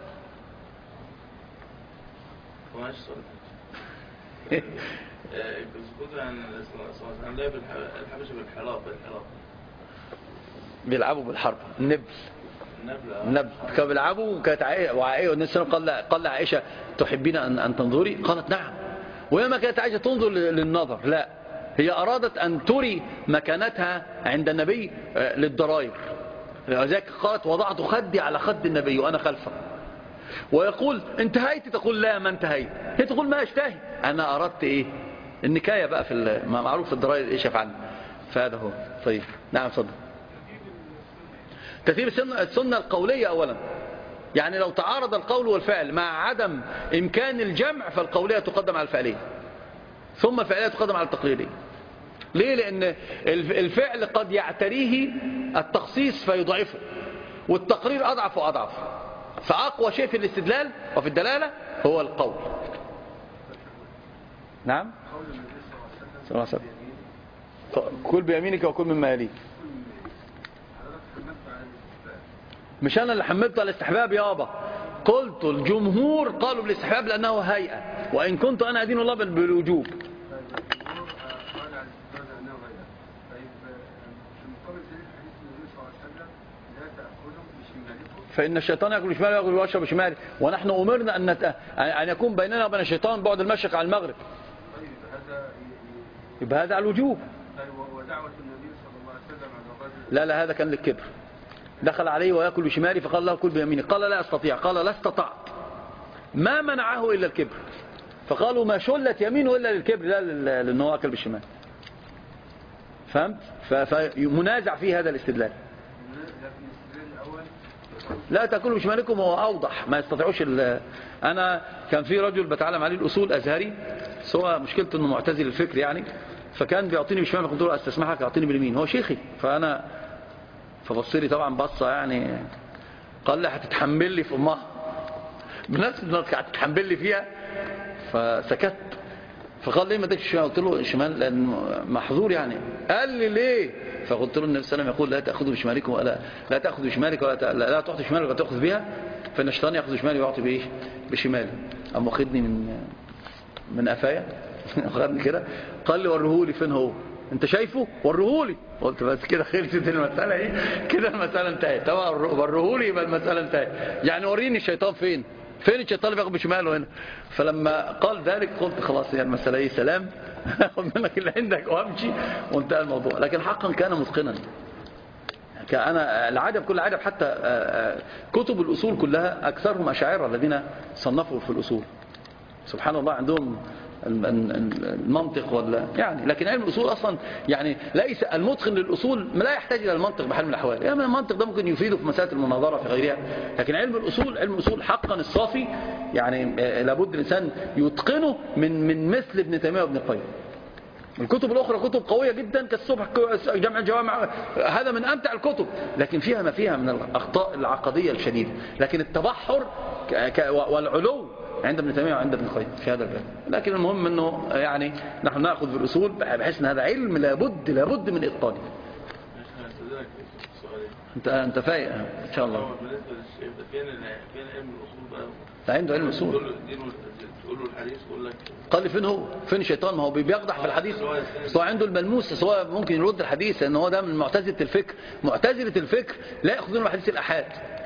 بيلعبوا بالحرب، النبل كانوا بيلعبوا. كانت عائشة والنبي صلى الله عليه وسلم قال لعائشة تحبين أن تنظري؟ قالت نعم. وهي ما كانت عايزة تنظر للنظر، لا، هي أرادت أن تري مكانتها عند النبي للضرائر، لذلك قالت وضعت خدي على خد النبي وأنا خلفه، ويقول انتهيت، تقول لا ما انتهيت، هي تقول ما اشتهي، أنا أردت إيه؟ النكاية بقى في ما معروف في الضرائر إيش يفعل. فهذا هو. طيب نعم صدق. ترتيب السنة القولية أولا، يعني لو تعارض القول والفعل مع عدم إمكان الجمع، فالقولية تقدم على الفعلية، ثم الفعلية تقدم على التقريرية. ليه؟ لأن الفعل قد يعتريه التخصيص فيضعفه، والتقرير أضعف وأضعف، فأقوى شيء في الاستدلال وفي الدلالة هو القول. نعم صلى الله عليه وسلم كل بيمينك وكل مما يليك. مش أنا اللي حملت على الاستحباب يابا، قلت الجمهور قالوا بالاستحباب لأنه هيئة، وإن كنت أنا أدين الله بالوجوب. فإن الشيطان يأكل بشماله ويأكل ويشرب بشماله، ونحن أمرنا أن يكون بيننا وبين الشيطان بعد المشرق على المغرب. يبقى هذا على الوجوب. ودعوة النبي صلى الله عليه وسلم على الرجل، لا هذا كان للكبر. دخل عليه ويأكل بشماله فقال له كل بيمينه، قال لا أستطيع، قال لا استطعت، ما منعه إلا الكبر. فقالوا ما شلت يمينه إلا للكبر، لا لأنه أكل بالشمال. فهمت؟ فمنازع فيه هذا الاستدلال. لا تأكلوا بشمالكم هو أوضح، ما يستطيعوش. أنا كان في رجل بتعلم عليه الأصول أزهري، سواء مشكلته أنه معتزل الفكر يعني، فكان بيعطيني بشمال، قلت له أستسمحك أعطيني باليمين، هو شيخي. فبص لي طبعا بصة يعني، قال لي هتتحمل لي في أمها بنفس النطق، هتتحمل لي فيها. فسكت. فقال لي ما تكش شمال، قلت له شمال لأن محظور يعني. قال لي ليه؟ فقلت له النبي صلى الله عليه وسلم يقول لا تأخذوا بشمالكم ولا لا تأخذوا بشمالك لا تعطي شمالك ولا تأخذ بها، فإن الشيطان يأخذ شمالي ويعطي بإيه؟ بشمالي. أما واخدني من قفايا واخدني كده، قال لي وريهولي فين هو، انت شايفه؟ وريهولي. قلت بس كده خلصت المسألة ايه، كده المسألة انتهت. طبعا وريهولي يبقى المسألة انتهت، يعني وريني الشيطان فين الشيطان اللي بياخد بشماله هنا. فلما قال ذلك قلت خلاص هي المسألة ايه، سلام اخد منك اللي عندك وامشي وانتهى الموضوع. لكن حقا كان متقنا. أنا العجب كل عجب، حتى كتب الأصول كلها أكثرهم أشاعرة الذين صنفوا في الأصول. سبحان الله، عندهم المنطق ولا يعني. لكن علم الأصول أصلا يعني ليس المتقن للأصول لا يحتاج إلى المنطق بحال من الأحوال. يعني المنطق ده ممكن يفيده في مسائل المناظرة في غيرها، لكن علم الأصول حقا الصافي يعني لابد الإنسان يتقنه من مثل ابن تيمية وابن القيم. الكتب الأخرى كتب قوية جدا كالصبح جمع الجوامع، هذا من أمتع الكتب، لكن فيها ما فيها من الأخطاء العقدية الشديدة. لكن التبحر والعلو عند ابن تيمية وعند ابن القيم في هذا الباب. لكن المهم أنه يعني نحن نأخذ في الأصول بحيث أن هذا علم لابد من إتقانه. أنت فايق إن شاء الله. بالنسبة للشيخ ده فين علم الأصول بقى؟ ده عنده علم الأصول. تقول له الحديث يقول لك قال لي فين الشيطان؟ ما هو بيقدح في الحديث، بس هو عنده الملموس، بس هو ممكن يرد الحديث لأن هو ده من معتزلة الفكر. معتزلة الفكر لا يأخذون بحديث الأحاد.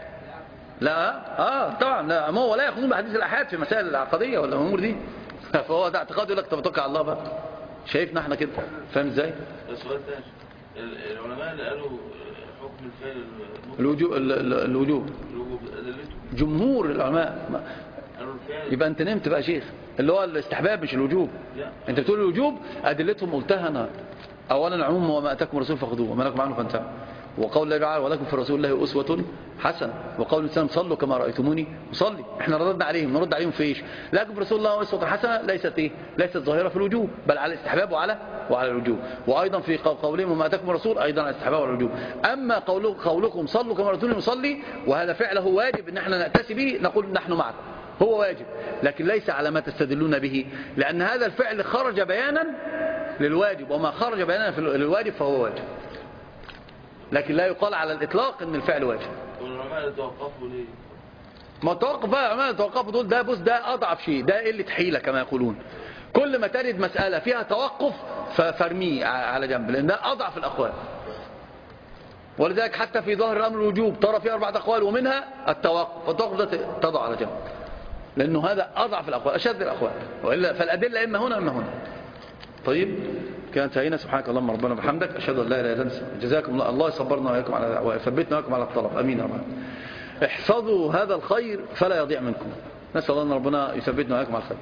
لا طبعا لا، ما هو لا يأخذون بحديث الأحاد في مسائل العقدية ولا الأمور دي. فهو ده اعتقاد يقول لك طب توكل على الله بقى. شايفنا احنا كده، فاهم ازاي؟ السؤال تاني، العلماء اللي قالوا حكم الفعل الوجوب أدلته جمهور العلماء. يبقى انت نمت بقى شيخ، اللي هو الاستحباب مش الوجوب. انت بتقول الوجوب ادلتهم قلتها انا. اولا عموم وما اتاكم الرسول فخذوه وما لكم عنه فانتهوا، وقول الله تعالى ولكم في رسول الله اسوه حسنه، وقول الانسان صلوا كما رايتموني اصلي. احنا ردنا عليهم، نرد عليهم في ايش؟ لكم في رسول الله اسوه حسنه ليست ظاهره في الوجوب، بل على الاستحباب وعلى الوجوب. وايضا في قولهم وما اتاكم الرسول ايضا على الاستحباب وعلى الوجوب. اما قولكم صلوا كما رايتموني نصلي، وهذا فعله واجب ان احنا نأتسي به، نقول نحن معكم، هو واجب، لكن ليس على ما تستدلون به، لأن هذا الفعل خرج بيانا للواجب، وما خرج بيانا للواجب فهو واجب، لكن لا يقال على الإطلاق أن الفعل واجب. والعلماء توقفوا ليه؟ ما توقف بقى العلماء توقفوا دول، ده بص ده أضعف شيء، ده قلة حيلة كما يقولون. كل ما ترد مسألة فيها توقف فارميه على جنب، لأن ده أضعف الأقوال. ولذلك حتى في ظاهر الأمر الوجوب ترى فيه 4 أقوال ومنها التوقف، والتوقف ده تضع على جنب، لأنه هذا أضعف الأقوال أشد الأقوال، وإلا فالأدلة إما هنا إما هنا. طيب كانت انتهينا. سبحانك اللهم ربنا وبحمدك، أشهد أن لا إله إلا أنت، جزاكم الله يصبرنا وإياكم ويثبتنا وإياكم على الطلب، أمين يا رب. احفظوا هذا الخير فلا يضيع منكم. نسأل الله أن ربنا يثبتنا وإياكم على الخير.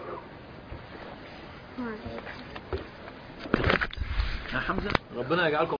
يا حمزة ربنا يجعلكم